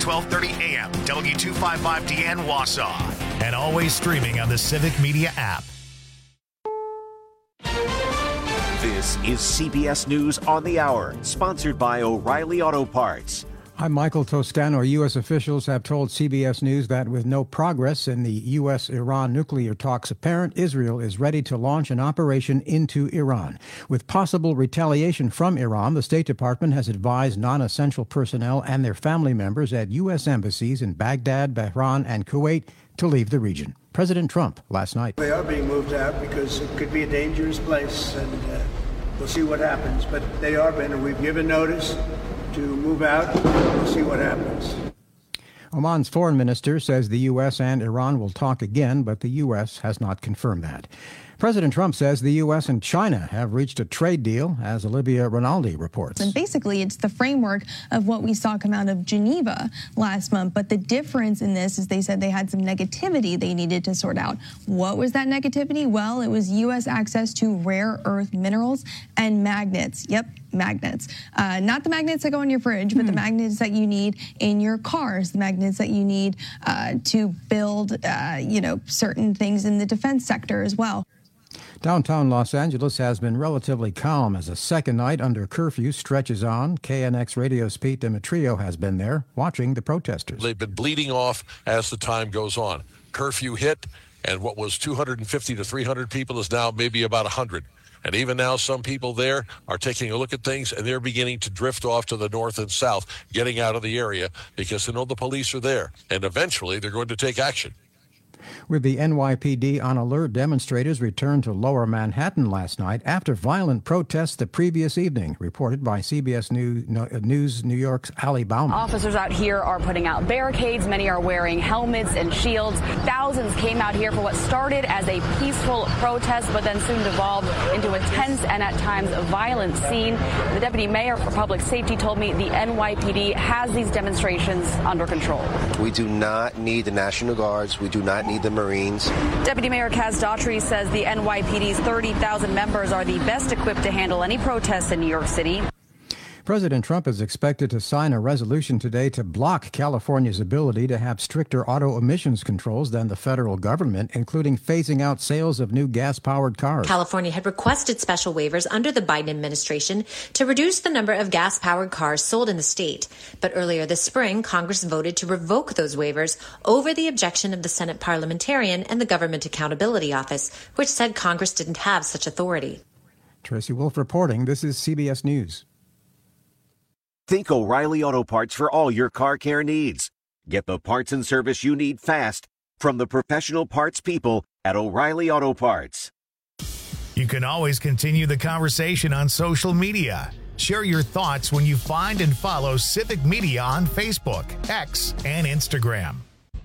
1230 AM, W255DN Wausau. And always streaming on the Civic Media app. This is CBS News on the Hour, sponsored by O'Reilly Auto Parts. I'm Michael Toscano. U.S. officials have told CBS News that with no progress in the U.S.-Iran nuclear talks apparent, Israel is ready to launch an operation into Iran. With possible retaliation from Iran, the State Department has advised non-essential personnel and their family members at U.S. embassies in Baghdad, Bahrain, and Kuwait to leave the region. President Trump last night. They are being moved out because it could be a dangerous place, and we'll see what happens. But they are being, we've given notice to move out. We'll see what happens. Oman's foreign minister says the U.S. and Iran will talk again, but the U.S. has not confirmed that. President Trump says the U.S. and China have reached a trade deal, as Olivia Rinaldi reports. And basically, it's the framework of what we saw come out of Geneva last month. But the difference in this is they said they had some negativity they needed to sort out. What was that negativity? Well, it was U.S. access to rare earth minerals and magnets. Yep, magnets. Not the magnets that go in your fridge, but the magnets that you need in your cars, the magnets that you need to build, certain things in the defense sector as well. Downtown Los Angeles has been relatively calm as a second night under curfew stretches on. KNX Radio's Pete Demetrio has been there watching the protesters. They've been bleeding off as the time goes on. Curfew hit, and what was 250 to 300 people is now maybe about 100. And even now, some people there are taking a look at things, and they're beginning to drift off to the north and south, getting out of the area because they know the police are there. And eventually, they're going to take action. With the NYPD on alert, demonstrators returned to Lower Manhattan last night after violent protests the previous evening, reported by CBS News New York's Ali Bauman. Officers out here are putting out barricades. Many are wearing helmets and shields. Thousands came out here for what started as a peaceful protest, but then soon devolved into a tense and at times a violent scene. The deputy mayor for public safety told me the NYPD has these demonstrations under control. We do not need the National Guards. We do not need the Marines. Deputy Mayor Kaz Daughtry says the NYPD's 30,000 members are the best equipped to handle any protests in New York City. President Trump is expected to sign a resolution today to block California's ability to have stricter auto emissions controls than the federal government, including phasing out sales of new gas-powered cars. California had requested special waivers under the Biden administration to reduce the number of gas-powered cars sold in the state. But earlier this spring, Congress voted to revoke those waivers over the objection of the Senate parliamentarian and the Government Accountability Office, which said Congress didn't have such authority. Tracy Wolf reporting. This is CBS News. Think O'Reilly Auto Parts for all your car care needs. Get the parts and service you need fast from the professional parts people at O'Reilly Auto Parts. You can always continue the conversation on social media. Share your thoughts when you find and follow Civic Media on Facebook, X, and Instagram.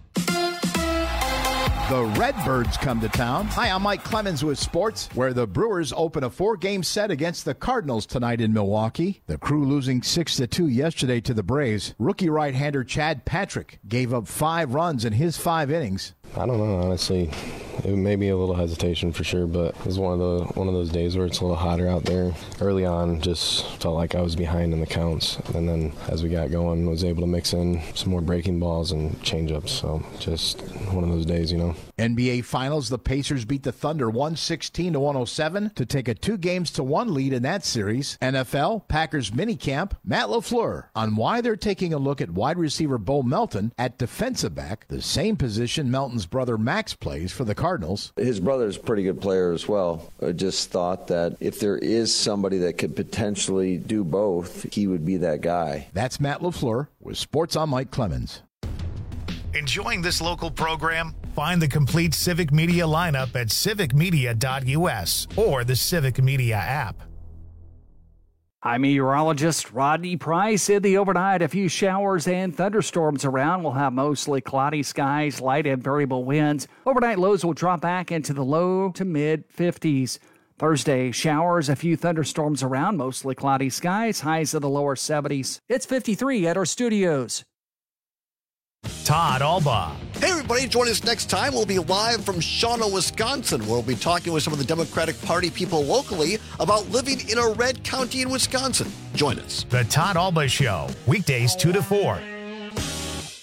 The Redbirds come to town. Hi, I'm Mike Clemens with sports, where the Brewers open a 4-game set against the Cardinals tonight in Milwaukee. The Crew losing 6-2 yesterday to the Braves. Rookie right-hander Chad Patrick gave up 5 runs in his 5 innings. I don't know, honestly. It may be a little hesitation for sure, but it was one of those days where it's a little hotter out there. Early on, just felt like I was behind in the counts, and then as we got going, was able to mix in some more breaking balls and changeups. So just one of those days, you know. NBA Finals, the Pacers beat the Thunder 116-107 to take a 2-1 lead in that series. NFL, Packers minicamp, Matt LaFleur on why they're taking a look at wide receiver Bo Melton at defensive back, the same position Melton's brother Max plays for the Cardinals. His brother's a pretty good player as well. I just thought that if there is somebody that could potentially do both, he would be that guy. That's Matt LaFleur with Sports on Mike Clemens. Enjoying this local program? Find the complete Civic Media lineup at civicmedia.us or the Civic Media app. I'm meteorologist Rodney Price. In the overnight, a few showers and thunderstorms around. We'll have mostly cloudy skies, light and variable winds. Overnight lows will drop back into the low to mid 50s. Thursday, showers, a few thunderstorms around, mostly cloudy skies, highs in the lower 70s. It's 53 at our studios. Todd Alba. Hey everybody, join us next time. We'll be live from Shawano, Wisconsin. We'll be talking with some of the Democratic Party people locally about living in a red county in Wisconsin. Join us. The Todd Alba Show, weekdays 2 to 4.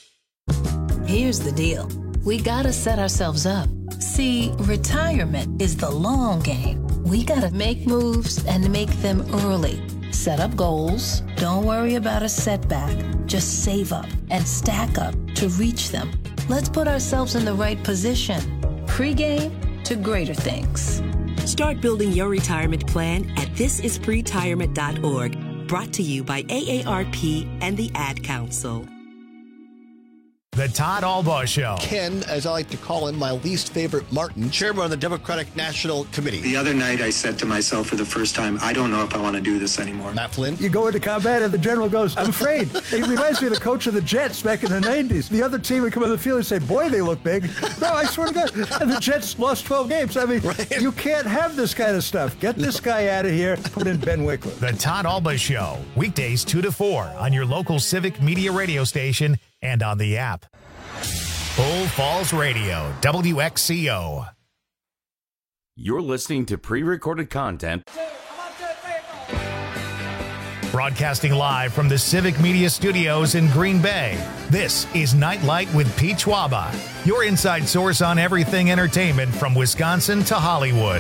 Here's the deal. We gotta set ourselves up. See, retirement is the long game. We gotta make moves and make them early. Set up goals. Don't worry about a setback. Just save up and stack up to reach them. Let's put ourselves in the right position. Pre-game to greater things. Start building your retirement plan at thisispretirement.org. Brought to you by AARP and the Ad Council. The Todd Albaugh Show. Ken, as I like to call him, my least favorite Martin, chairman of the Democratic National Committee. The other night I said to myself for the first time, I don't know if I want to do this anymore. Matt Flynn. You go into combat and the general goes, I'm afraid. It reminds me of the coach of the Jets back in the 90s. The other team would come on the field and say, boy, they look big. No, I swear to God. And the Jets lost 12 games. I mean, You can't have this kind of stuff. Get this guy out of here. Put in Ben Wickler. The Todd Albaugh Show. Weekdays 2 to 4 on your local Civic Media radio station and on the app. Bull Falls Radio, WXCO. You're listening to pre-recorded content. Broadcasting live from the Civic Media Studios in Green Bay, this is Nightlight with Pete Schwaba, your inside source on everything entertainment from Wisconsin to Hollywood.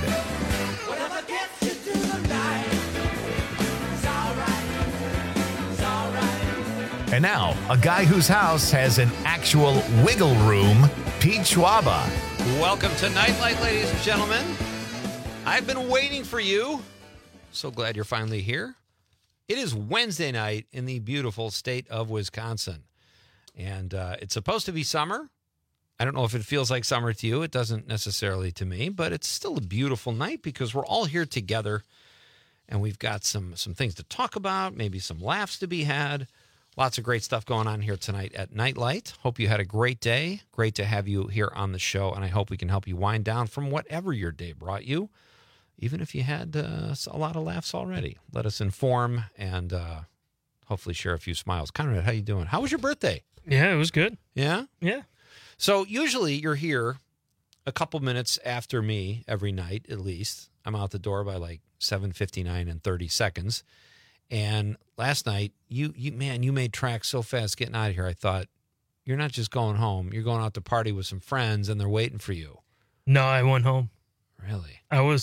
And now, a guy whose house has an actual wiggle room, Pete Schwaba. Welcome to Nightlight, ladies and gentlemen. I've been waiting for you. So glad you're finally here. It is Wednesday night in the beautiful state of Wisconsin. And it's supposed to be summer. I don't know if it feels like summer to you. It doesn't necessarily to me, but it's still a beautiful night because we're all here together. And we've got some things to talk about, maybe some laughs to be had. Lots of great stuff going on here tonight at Nightlight. Hope you had a great day. Great to have you here on the show, and I hope we can help you wind down from whatever your day brought you, even if you had a lot of laughs already. Let us inform and hopefully share a few smiles. Conrad, how you doing? How was your birthday? Yeah, it was good. Yeah? Yeah. So usually you're here a couple minutes after me every night, at least. I'm out the door by like 7:59 and 30 seconds. And last night, you made tracks so fast getting out of here. I thought, you're not just going home. You're going out to party with some friends, and they're waiting for you. No, I went home. Really?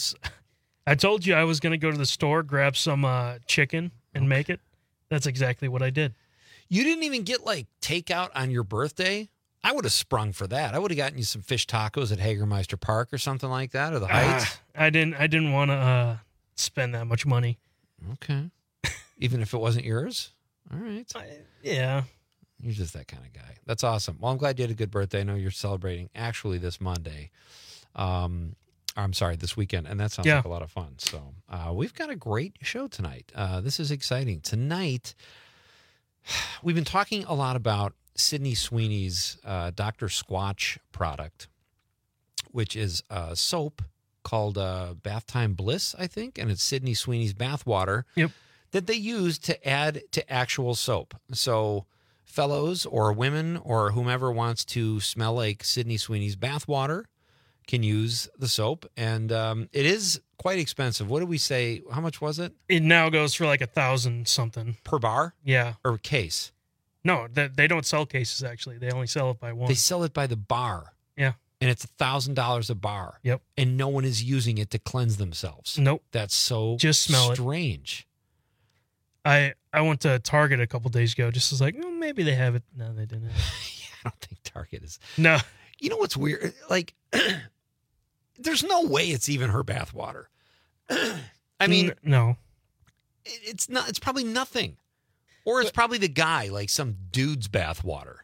I told you I was going to go to the store, grab some chicken, and make it. That's exactly what I did. You didn't even get, like, takeout on your birthday? I would have sprung for that. I would have gotten you some fish tacos at Hagermeister Park or something like that, or the Heights. I didn't want to spend that much money. Okay. Even if it wasn't yours? All right. Yeah. You're just that kind of guy. That's awesome. Well, I'm glad you had a good birthday. I know you're celebrating actually this Monday. I'm sorry, this weekend. And that sounds like a lot of fun. So we've got a great show tonight. This is exciting. Tonight, we've been talking a lot about Sydney Sweeney's Dr. Squatch product, which is a soap called Bath Time Bliss, I think. And it's Sydney Sweeney's bath water. Yep. That they use to add to actual soap. So fellows or women or whomever wants to smell like Sydney Sweeney's bathwater can use the soap. And it is quite expensive. What did we say? How much was it? It now goes for like $1,000 something. Per bar? Yeah. Or case? No, they don't sell cases, actually. They only sell it by one. They sell it by the bar. Yeah. And it's $1,000 a bar. Yep. And no one is using it to cleanse themselves. Nope. That's so just smell strange. I went to Target a couple days ago. Just was like, maybe they have it. No, they didn't. I don't think Target is. No. You know what's weird? Like, there's no way it's even her bathwater. I mean, no. It's not. It's probably nothing, or it's probably the guy, like some dude's bathwater.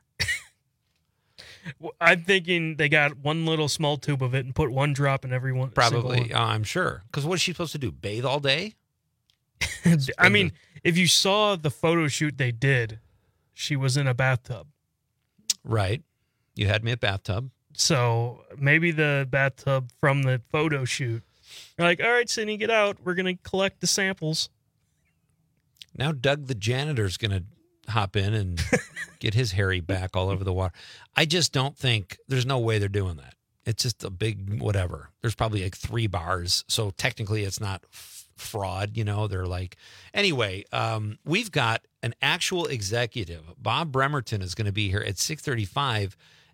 I'm thinking they got one little small tube of it and put one drop in every one. Probably, I'm sure. Because what is she supposed to do? Bathe all day? I mean, if you saw the photo shoot they did, she was in a bathtub. Right. You had me at bathtub. So maybe the bathtub from the photo shoot. You're like, all right, Sydney, get out. We're going to collect the samples. Now Doug the janitor's going to hop in and get his hairy back all over the water. I just don't think, there's no way they're doing that. It's just a big whatever. There's probably like 3 bars. So technically it's not fraud, you know. They're like, anyway, we've got an actual executive. Bob Bremerton is going to be here at 6:35,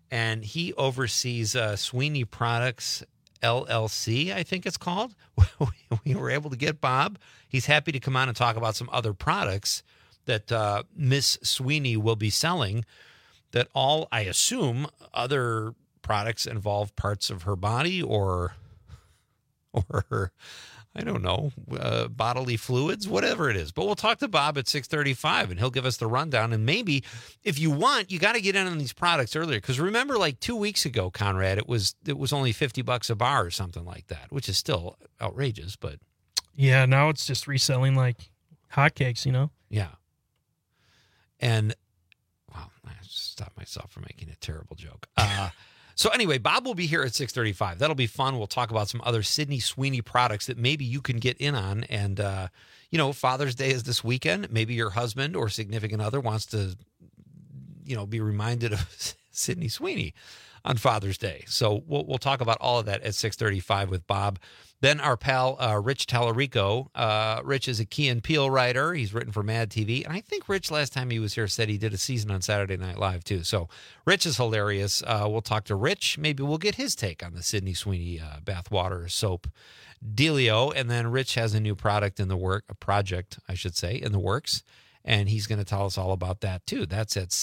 and he oversees Sweeney Products LLC, I think it's called. We were able to get Bob. He's happy to come on and talk about some other products that Miss Sweeney will be selling, that all, I assume, other products involve parts of her body or her, I don't know, bodily fluids, whatever it is. But we'll talk to Bob at 6:35, and he'll give us the rundown. And maybe, if you want, you got to get in on these products earlier. Because remember, like 2 weeks ago, Conrad, it was only $50 a bar or something like that, which is still outrageous. But yeah, now it's just reselling like hotcakes, Yeah. And, well, I stopped myself from making a terrible joke. So anyway, Bob will be here at 6:35. That'll be fun. We'll talk about some other Sydney Sweeney products that maybe you can get in on. And, Father's Day is this weekend. Maybe your husband or significant other wants to, be reminded of Sydney Sweeney on Father's Day. So we'll talk about all of that at 6:35 with Bob. Then our pal, Rich Tallarico. Rich is a Key and Peele writer. He's written for Mad TV. And I think Rich, last time he was here, said he did a season on Saturday Night Live, too. So Rich is hilarious. We'll talk to Rich. Maybe we'll get his take on the Sydney Sweeney bathwater soap dealio. And then Rich has a new project in the works. And he's going to tell us all about that, too. That's at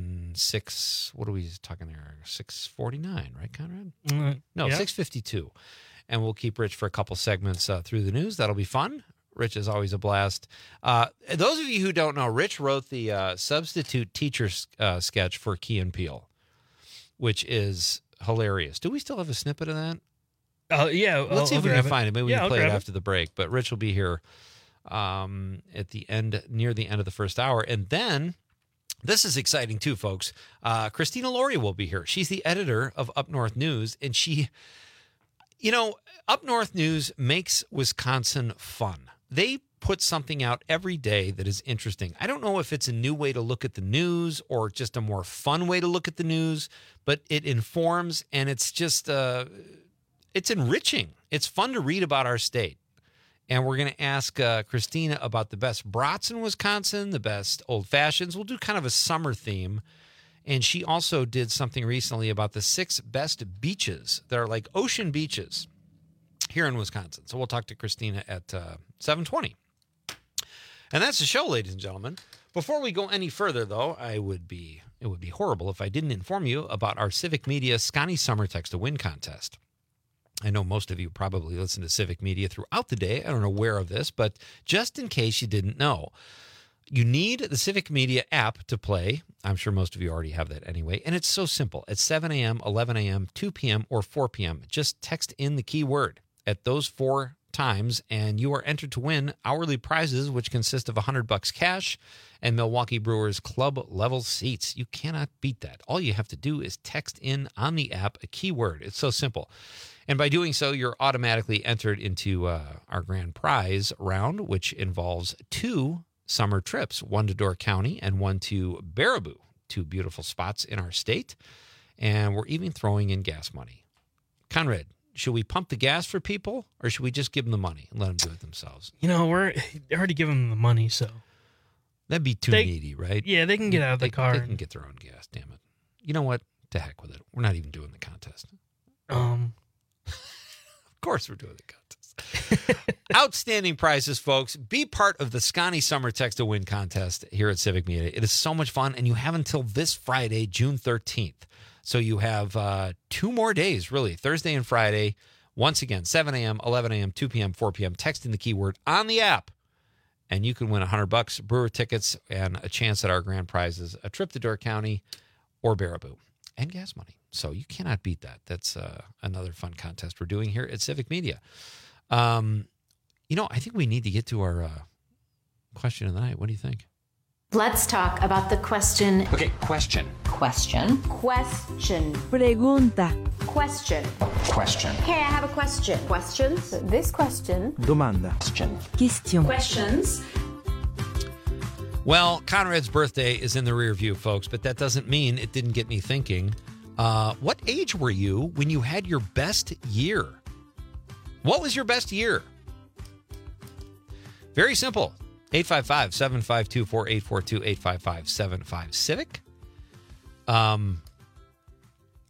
6:49, right, Conrad? No, yeah. 6:52. And we'll keep Rich for a couple segments through the news. That'll be fun. Rich is always a blast. Those of you who don't know, Rich wrote the substitute teacher sketch for Key and Peele, which is hilarious. Do we still have a snippet of that? Yeah. Let's see if we can find it. Maybe we can play it after the break. But Rich will be here at the end, near the end of the first hour. And then, this is exciting too, folks. Christina Laurie will be here. She's the editor of Up North News, and she... Up North News makes Wisconsin fun. They put something out every day that is interesting. I don't know if it's a new way to look at the news or just a more fun way to look at the news, but it informs, and it's just, it's enriching. It's fun to read about our state. And we're going to ask Christina about the best brats in Wisconsin, the best old fashions. We'll do kind of a summer theme. And she also did something recently about the 6 best beaches that are like ocean beaches here in Wisconsin. So we'll talk to Christina at 7:20. And that's the show, ladies and gentlemen. Before we go any further, though, it would be horrible if I didn't inform you about our Civic Media Scotty Summer Text to Win contest. I know most of you probably listen to Civic Media throughout the day. I don't know where of this, but just in case you didn't know, you need the Civic Media app to play. I'm sure most of you already have that anyway. And it's so simple. It's 7 a.m., 11 a.m., 2 p.m., or 4 p.m. Just text in the keyword at those 4 times, and you are entered to win hourly prizes, which consist of $100 cash and Milwaukee Brewers club-level seats. You cannot beat that. All you have to do is text in on the app a keyword. It's so simple. And by doing so, you're automatically entered into our grand prize round, which involves 2 summer trips, one to Door County and one to Baraboo, 2 beautiful spots in our state. And we're even throwing in gas money. Conrad, should we pump the gas for people, or should we just give them the money and let them do it themselves? We're already giving them the money, so. That'd be too needy, right? Yeah, they can get out of the car. They can get their own gas, damn it. You know what? To heck with it. We're not even doing the contest. Of course we're doing the contest. Outstanding prizes, folks. Be part of the Scotty Summer Text to Win contest here at Civic Media. It is so much fun, and you have until this Friday, June 13th. So you have 2 more days, really, Thursday and Friday. Once again, 7 a.m., 11 a.m., 2 p.m., 4 p.m. Text in the keyword on the app, and you can win $100 Brewer tickets and a chance at our grand prizes, a trip to Door County or Baraboo, and gas money. So you cannot beat that. That's another fun contest we're doing here at Civic Media. I think we need to get to our question of the night. What do you think? Let's talk about the question. Okay, question. Question. Pregunta. Question. Question. Hey, I have a question. Questions? This question. Domanda. Question. Questions. Well, Conrad's birthday is in the rear view, folks, but that doesn't mean it didn't get me thinking. What age were you when you had your best year? What was your best year? Very simple. 855-752-4842, 855-75-CIVIC.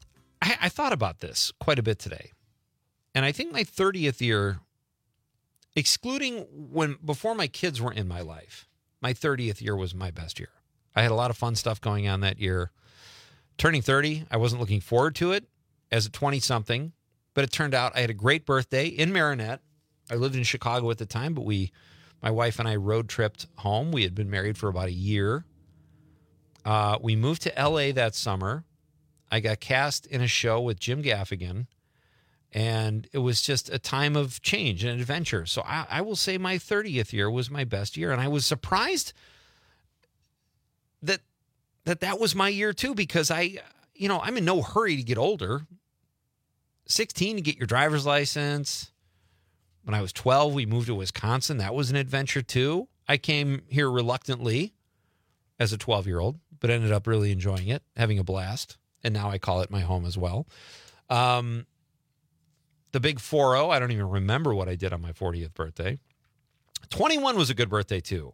I thought about this quite a bit today. And I think my 30th year, excluding before my kids were in my life, my 30th year was my best year. I had a lot of fun stuff going on that year. Turning 30, I wasn't looking forward to it as a 20-something, but it turned out I had a great birthday in Marinette. I lived in Chicago at the time, but my wife and I road tripped home. We had been married for about a year. We moved to L.A. that summer. I got cast in a show with Jim Gaffigan, and it was just a time of change and adventure. So I will say my 30th year was my best year, and I was surprised that was my year too, because I'm in no hurry to get older. 16 to get your driver's license. When I was 12, we moved to Wisconsin. That was an adventure too. I came here reluctantly as a 12-year-old, but ended up really enjoying it, having a blast. And now I call it my home as well. The big 4-0, I don't even remember what I did on my 40th birthday. 21 was a good birthday too.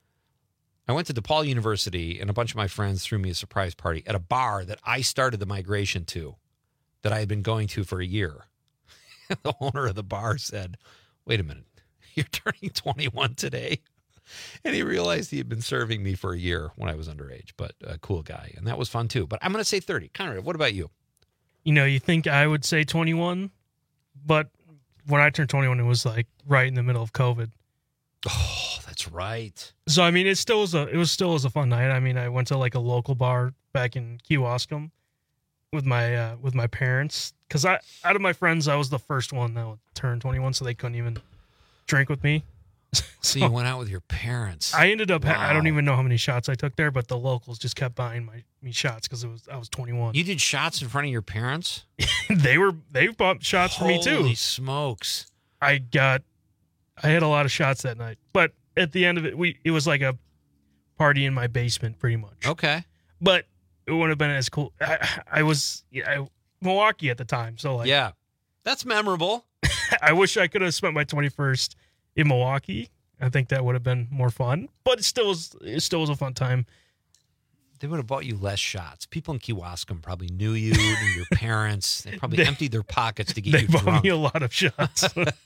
I went to DePaul University, and a bunch of my friends threw me a surprise party at a bar that I started the migration to, that I had been going to for a year. The owner of the bar said, "Wait a minute, you're turning 21 today?" And he realized he had been serving me for a year when I was underage, but a cool guy. And that was fun too. But I'm going to say 30. Conrad, what about you? You think I would say 21, but when I turned 21, it was like right in the middle of COVID. Oh, that's right. So, I mean, it was still a fun night. I mean, I went to like a local bar back in Kewaskum with my parents. Because out of my friends, I was the first one that would turn 21, so they couldn't even drink with me. So you went out with your parents. I ended up, Wow. I don't even know how many shots I took there, but the locals just kept buying me shots because I was 21. You did shots in front of your parents? They bought shots for me too. Holy smokes. I had a lot of shots that night, but at the end of it, it was like a party in my basement pretty much. Okay. But it wouldn't have been as cool. I was Milwaukee at the time, so like, yeah, that's memorable. I wish I could have spent my 21st in Milwaukee. I think that would have been more fun, but it still was a fun time. They would have bought you less shots. People in Kewaskum probably knew you, knew your parents. They probably emptied their pockets to get you drunk. They bought me a lot of shots.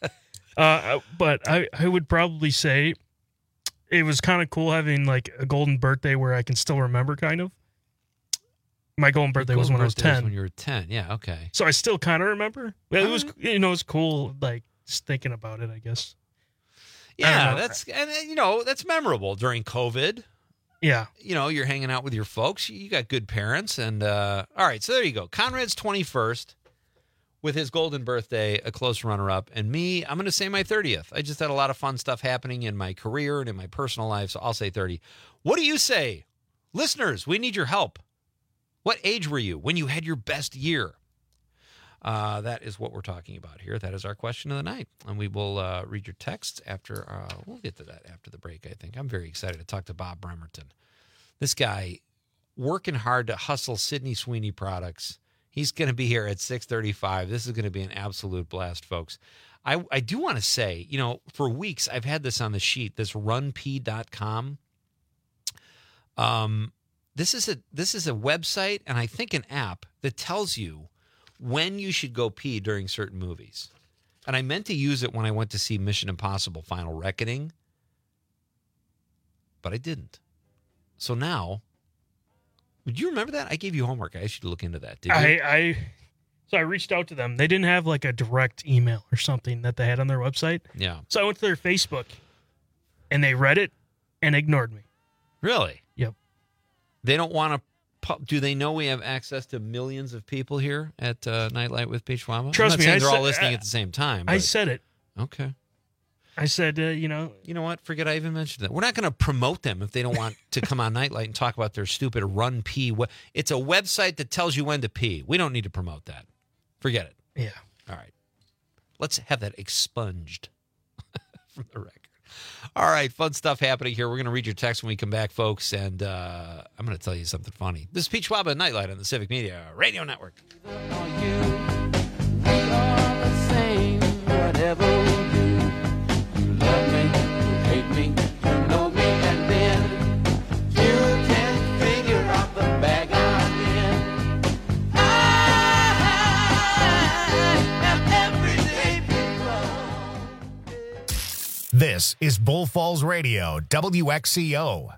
But I would probably say it was kind of cool having like a golden birthday where I can still remember kind of. My golden birthday was when I was 10. When you were 10, yeah, okay. So I still kind of remember. It was, it was cool, like just thinking about it, I guess. Yeah, that's memorable during COVID. Yeah. You're hanging out with your folks. You got good parents. And all right, so there you go. Conrad's 21st with his golden birthday, a close runner-up. And me, I'm going to say my 30th. I just had a lot of fun stuff happening in my career and in my personal life, so I'll say 30. What do you say? Listeners, we need your help. What age were you when you had your best year? That is what we're talking about here. That is our question of the night. And we will read your texts after, we'll get to that after the break, I think. I'm very excited to talk to Bob Bremerton. This guy working hard to hustle Sydney Sweeney products. He's going to be here at 6:35. This is going to be an absolute blast, folks. I do want to say, for weeks, I've had this on the sheet, this runpee.com. This is a website and I think an app that tells you when you should go pee during certain movies. And I meant to use it when I went to see Mission Impossible Final Reckoning, but I didn't. So now, would you remember that? I gave you homework. I asked you to look into that. Did you? So I reached out to them. They didn't have like a direct email or something that they had on their website. Yeah. So I went to their Facebook and they read it and ignored me. Really? Yep. They don't want to. Do they know we have access to millions of people here at Nightlight with Pete Schwaba? Trust me, they're all listening at the same time. I said it. Okay. I said, You know what? Forget I even mentioned that. We're not going to promote them if they don't want to come on Nightlight and talk about their stupid run pee. It's a website that tells you when to pee. We don't need to promote that. Forget it. Yeah. All right. Let's have that expunged from the record. All right, fun stuff happening here. We're going to read your text when we come back, folks, and I'm going to tell you something funny. This is Pete Schwaba at Nightlight on the Civic Media Radio Network. This is Bull Falls Radio, WXCO.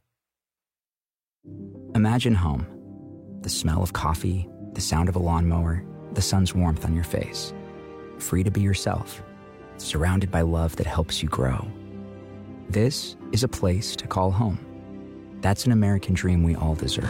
Imagine home. The smell of coffee, the sound of a lawnmower, the sun's warmth on your face. Free to be yourself, surrounded by love that helps you grow. This is a place to call home. That's an American dream we all deserve.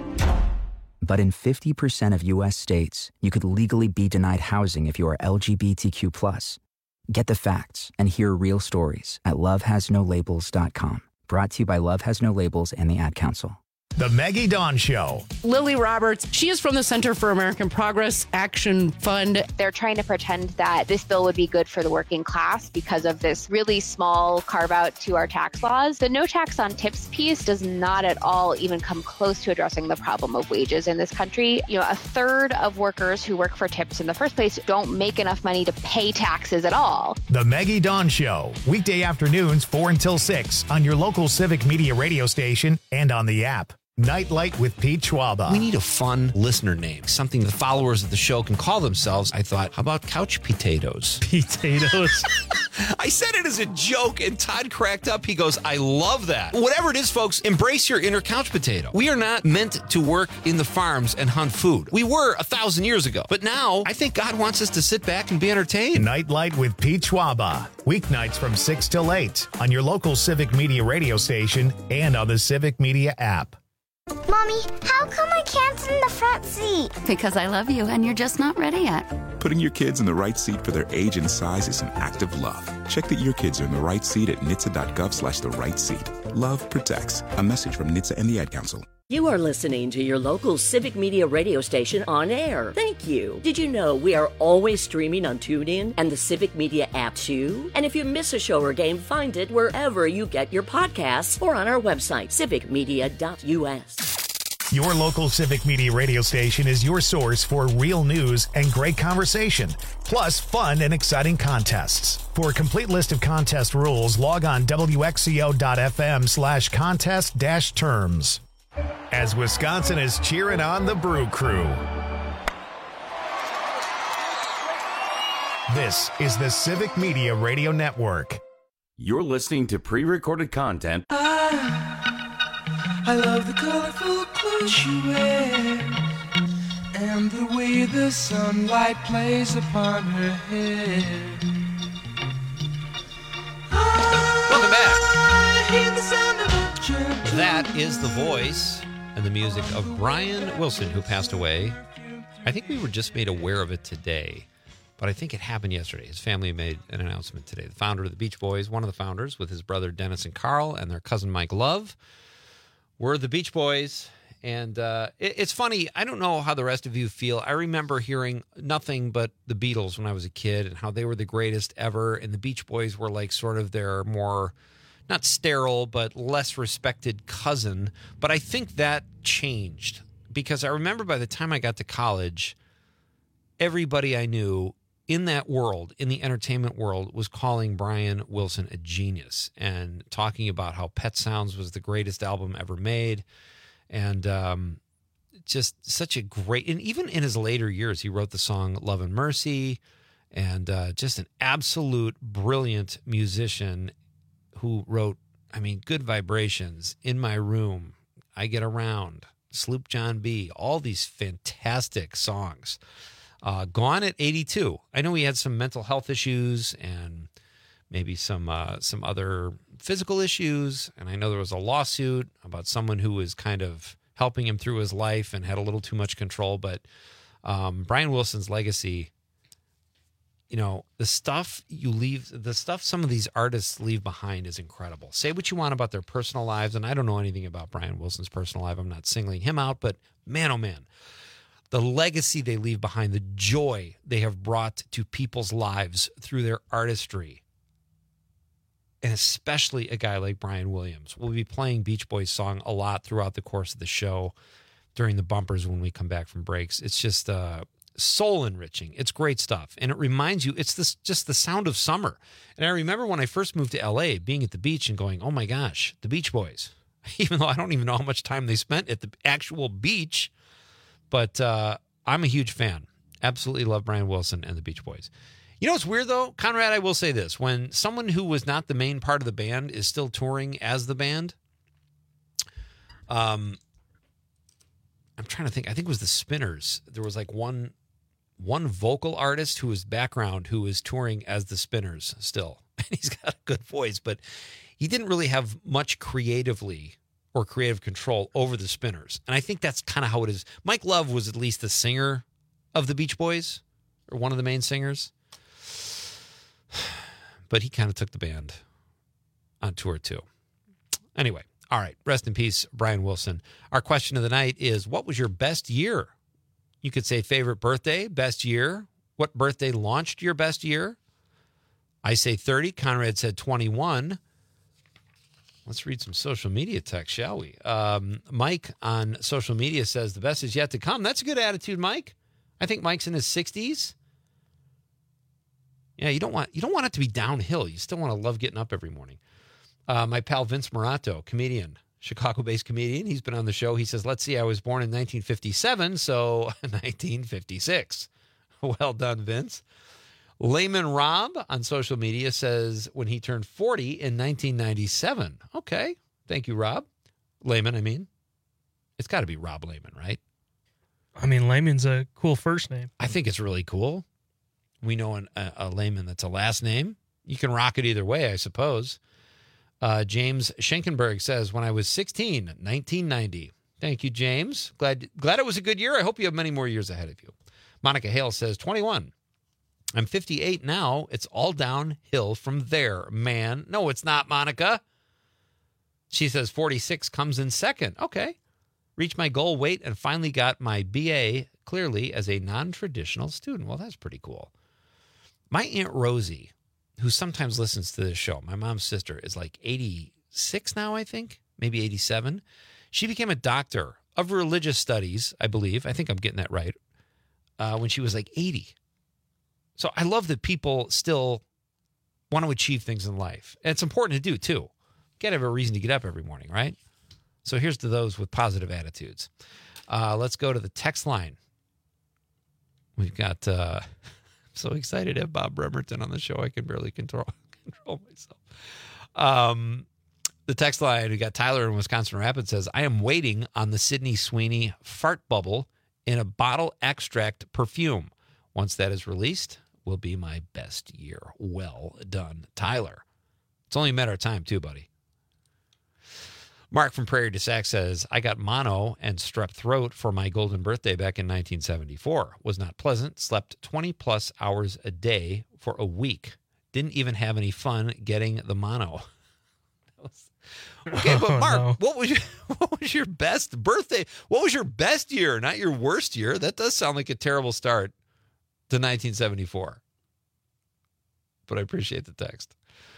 But in 50% of U.S. states, you could legally be denied housing if you are LGBTQ+. Get the facts and hear real stories at lovehasnolabels.com. Brought to you by Love Has No Labels and the Ad Council. The Maggie Dawn Show. Lily Roberts, she is from the Center for American Progress Action Fund. They're trying to pretend that this bill would be good for the working class because of this really small carve out to our tax laws. The no tax on tips piece does not at all even come close to addressing the problem of wages in this country. You know, a third of workers who work for tips in the first place don't make enough money to pay taxes at all. The Maggie Dawn Show, weekday afternoons 4 until 6 on your local Civic Media radio station and on the app. Nightlight with Pete Schwaba. We need a fun listener name, something the followers of the show can call themselves. I thought, how about couch potatoes? Potatoes. I said it as a joke, and Todd cracked up. He goes, I love that. Whatever it is, folks, embrace your inner couch potato. We are not meant to work in the farms and hunt food. We were 1,000 years ago. But now, I think God wants us to sit back and be entertained. Nightlight with Pete Schwaba. Weeknights from 6 till 8 on your local Civic Media radio station and on the Civic Media app. Mommy, how come I can't sit in the front seat? Because I love you and you're just not ready yet. Putting your kids in the right seat for their age and size is an act of love. Check that your kids are in the right seat at NHTSA.gov/the right seat. Love protects. A message from NHTSA and the Ad Council. You are listening to your local Civic Media radio station on air. Thank you. Did you know we are always streaming on TuneIn and the Civic Media app too? And if you miss a show or game, find it wherever you get your podcasts or on our website, civicmedia.us. Your local Civic Media radio station is your source for real news and great conversation, plus fun and exciting contests. For a complete list of contest rules, log on wxco.fm/contest-terms. As Wisconsin is cheering on the Brew Crew. This is the Civic Media Radio Network. You're listening to pre-recorded content. I love the colorful clothes she wears and the way the sunlight plays upon her hair. Welcome back. I hear the sound of a gentle That is the voice and the music of Brian Wilson, who passed away. I think we were just made aware of it today, but I think it happened yesterday. His family made an announcement today. The founder of the Beach Boys, one of the founders, with his brother Dennis and Carl and their cousin Mike Love, were the Beach Boys. And it's funny, I don't know how the rest of you feel. I remember hearing nothing but the Beatles when I was a kid and how they were the greatest ever. And the Beach Boys were like sort of their more, not sterile, but less respected cousin. But I think that changed because I remember by the time I got to college, everybody I knew in that world, in the entertainment world, was calling Brian Wilson a genius and talking about how Pet Sounds was the greatest album ever made. And just such a great, and even in his later years, he wrote the song Love and Mercy, and just an absolute brilliant musician who wrote, I mean, Good Vibrations, In My Room, I Get Around, Sloop John B., all these fantastic songs. Gone at 82. I know he had some mental health issues and maybe some other physical issues. And I know there was a lawsuit about someone who was kind of helping him through his life and had a little too much control. But Brian Wilson's legacy, you know, the stuff some of these artists leave behind is incredible. Say what you want about their personal lives, and I don't know anything about Brian Wilson's personal life. I'm not singling him out, but man, oh man. The legacy they leave behind, the joy they have brought to people's lives through their artistry, and especially a guy like Brian Williams. We'll be playing Beach Boys song a lot throughout the course of the show during the bumpers when we come back from breaks. It's just soul enriching. It's great stuff. And it reminds you, it's just the sound of summer. And I remember when I first moved to LA, being at the beach and going, oh my gosh, the Beach Boys. Even though I don't even know how much time they spent at the actual beach. But I'm a huge fan. Absolutely love Brian Wilson and the Beach Boys. You know what's weird, though? Conrad, I will say this. When someone who was not the main part of the band is still touring as the band, I'm trying to think. I think it was the Spinners. There was like one vocal artist who was background who was touring as the Spinners still. And he's got a good voice, but he didn't really have much creatively or creative control over the Spinners. And I think that's kind of how it is. Mike Love was at least the singer of the Beach Boys, or one of the main singers. But he kind of took the band on tour too. Anyway, all right. Rest in peace, Brian Wilson. Our question of the night is, what was your best year? You could say favorite birthday, best year. What birthday launched your best year? I say 30. Conrad said 21. Let's read some social media text, shall we? Mike on social media says the best is yet to come. That's a good attitude, Mike. I think Mike's in his 60s. Yeah, you don't want it to be downhill. You still want to love getting up every morning. My pal Vince Morato, comedian, Chicago-based comedian. He's been on the show. He says, let's see, I was born in 1957, so 1956. Well done, Vince. Layman Rob on social media says when he turned 40 in 1997. Okay. Thank you, Rob. Layman, I mean. It's got to be Rob Layman, right? I mean, Layman's a cool first name. I think it's really cool. We know a Layman that's a last name. You can rock it either way, I suppose. James Schenkenberg says, when I was 16, 1990. Thank you, James. Glad it was a good year. I hope you have many more years ahead of you. Monica Hale says, 21. I'm 58 now. It's all downhill from there, man. No, it's not, Monica. She says 46 comes in second. Okay. Reached my goal weight and finally got my BA clearly as a non-traditional student. Well, that's pretty cool. My Aunt Rosie, who sometimes listens to this show, my mom's sister, is like 86 now, I think, maybe 87. She became a doctor of religious studies, I believe. I think I'm getting that right. When she was like 80. So I love that people still want to achieve things in life. And it's important to do, too. You got to have a reason to get up every morning, right? So here's to those with positive attitudes. Let's go to the text line. We've got... I'm so excited to have Bob Bremerton on the show. I can barely control myself. The text line, we got Tyler in Wisconsin Rapids says, I am waiting on the Sydney Sweeney fart bubble in a bottle extract perfume. Once that is released, will be my best year. Well done, Tyler. It's only a matter of time, too, buddy. Mark from Prairie du Sac says, I got mono and strep throat for my golden birthday back in 1974. Was not pleasant. Slept 20-plus hours a day for a week. Didn't even have any fun getting the mono. Okay, but Mark, what was your best birthday? What was your best year, not your worst year? That does sound like a terrible start to 1974. But I appreciate the text.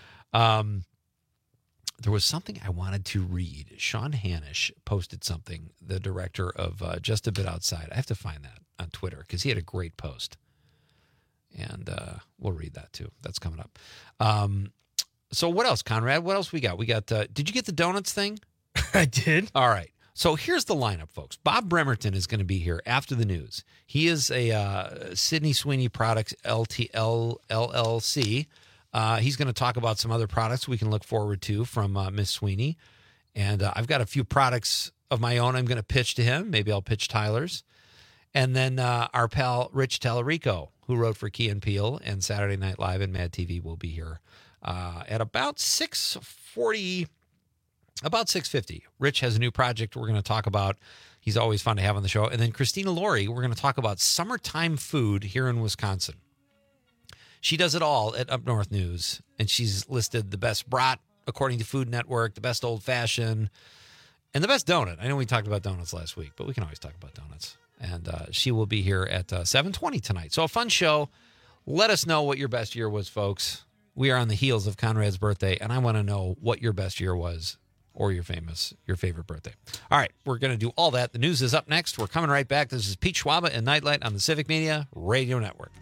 There was something I wanted to read. Sean Hanish posted something, the director of Just a Bit Outside. I have to find that on Twitter because he had a great post. And we'll read that too. That's coming up. So what else, Conrad? What else we got? We got, did you get the donuts thing? I did. All right. So here's the lineup, folks. Bob Bremerton is going to be here after the news. He is a Sydney Sweeney Products LLC. He's going to talk about some other products we can look forward to from Miss Sweeney. And I've got a few products of my own I'm going to pitch to him. Maybe I'll pitch Tyler's. And then our pal Rich Tallarico, who wrote for Key and Peele and Saturday Night Live and Mad TV, will be here at about 6:40, about 6:50. Rich has a new project we're going to talk about. He's always fun to have on the show. And then Christina Laurie, we're going to talk about summertime food here in Wisconsin. She does it all at Up North News, and she's listed the best brat, according to Food Network, the best old-fashioned, and the best donut. I know we talked about donuts last week, but we can always talk about donuts. And she will be here at 7:20 tonight. So a fun show. Let us know what your best year was, folks. We are on the heels of Conrad's birthday, and I want to know what your best year was or your favorite birthday. All right, we're going to do all that. The news is up next. We're coming right back. This is Pete Schwaba and Nightlight on the Civic Media Radio Network.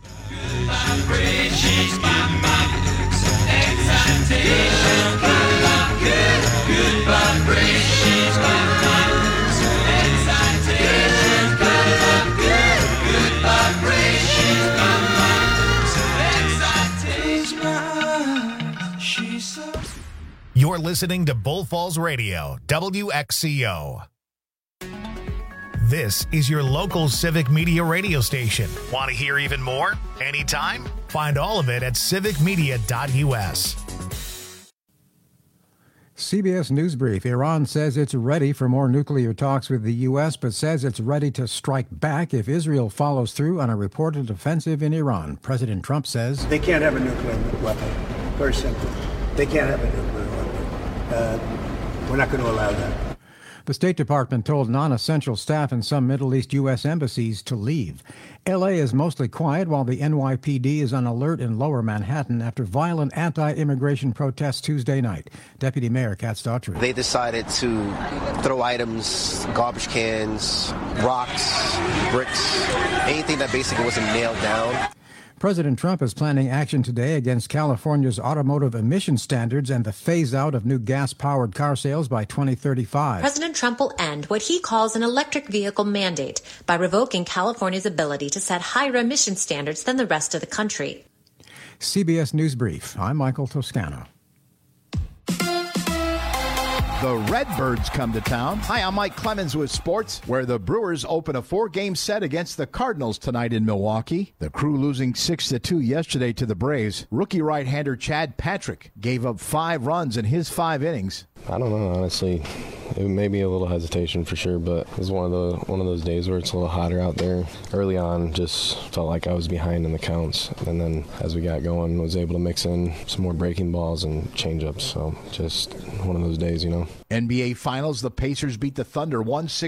listening to Bull Falls Radio, WXCO. This is your local Civic Media radio station. Want to hear even more? Anytime? Find all of it at civicmedia.us. CBS News Brief. Iran says it's ready for more nuclear talks with the U.S., but says it's ready to strike back if Israel follows through on a reported offensive in Iran. President Trump says they can't have a nuclear weapon. Very simple. They can't have a nuclear weapon. We're not going to allow that. The State Department told non-essential staff in some Middle East U.S. embassies to leave. L.A. is mostly quiet while the NYPD is on alert in lower Manhattan after violent anti-immigration protests Tuesday night. Deputy Mayor Kat Daughtry. They decided to throw items, garbage cans, rocks, bricks, anything that basically wasn't nailed down. President Trump is planning action today against California's automotive emission standards and the phase-out of new gas-powered car sales by 2035. President Trump will end what he calls an electric vehicle mandate by revoking California's ability to set higher emission standards than the rest of the country. CBS News Brief. I'm Michael Toscano. The Redbirds come to town. Hi, I'm Mike Clemens with sports, where the Brewers open a 4-game set against the Cardinals tonight in Milwaukee. The Crew losing 6-2 yesterday to the Braves. Rookie right-hander Chad Patrick gave up 5 runs in his 5 innings. I don't know, honestly. It may be a little hesitation for sure, but it was one of those days where it's a little hotter out there. Early on, just felt like I was behind in the counts, and then as we got going, was able to mix in some more breaking balls and changeups. So just one of those days, you know. NBA Finals, the Pacers beat the Thunder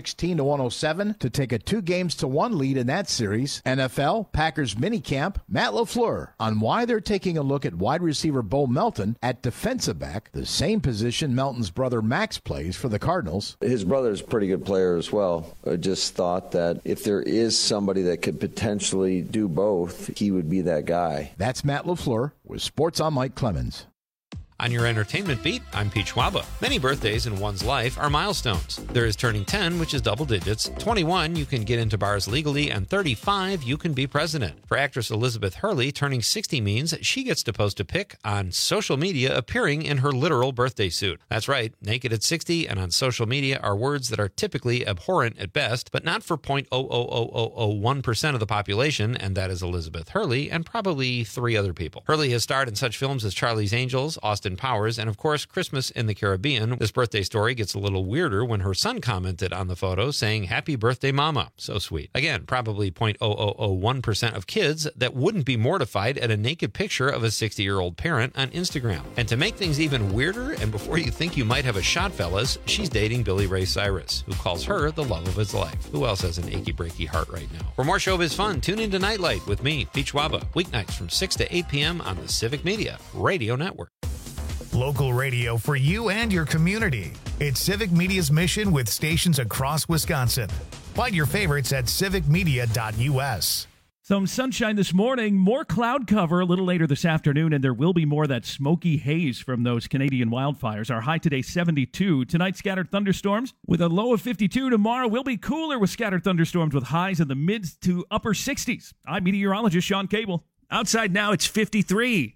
116-107 to take a 2-1 lead in that series. NFL, Packers minicamp, Matt LaFleur on why they're taking a look at wide receiver Bo Melton at defensive back, the same position Melton's brother Max plays for the Cardinals. His brother's a pretty good player as well. I just thought that if there is somebody that could potentially do both, he would be that guy. That's Matt LaFleur with Sports on Mike Clemens. On your entertainment beat, I'm Pete Schwaba. Many birthdays in one's life are milestones. There is turning 10, which is double digits. 21, you can get into bars legally, and 35, you can be president. For actress Elizabeth Hurley, turning 60 means she gets to post a pic on social media appearing in her literal birthday suit. That's right, naked at 60 and on social media are words that are typically abhorrent at best, but not for 0.00001% of the population, and that is Elizabeth Hurley and probably 3 other people. Hurley has starred in such films as Charlie's Angels, Austin Powers, and of course Christmas in the Caribbean. This birthday story gets a little weirder when her son commented on the photo saying, "Happy birthday, Mama." So sweet. Again, probably 0.0001% of kids that wouldn't be mortified at a naked picture of a 60-year-old parent on Instagram. And to make things even weirder, and before you think you might have a shot, fellas, she's dating Billy Ray Cyrus, who calls her the love of his life. Who else has an achy breaky heart right now? For more showbiz fun, tune into Nightlight with me, Pete Schwaba, weeknights from 6 to 8 p.m. on the Civic Media Radio Network. Local radio for you and your community. It's Civic Media's mission with stations across Wisconsin. Find your favorites at civicmedia.us. Some sunshine this morning, more cloud cover a little later this afternoon, and there will be more of that smoky haze from those Canadian wildfires. Our high today, 72. Tonight, scattered thunderstorms with a low of 52. Tomorrow will be cooler with scattered thunderstorms with highs in the mid to upper 60s. I'm meteorologist Sean Cable. Outside now, it's 53.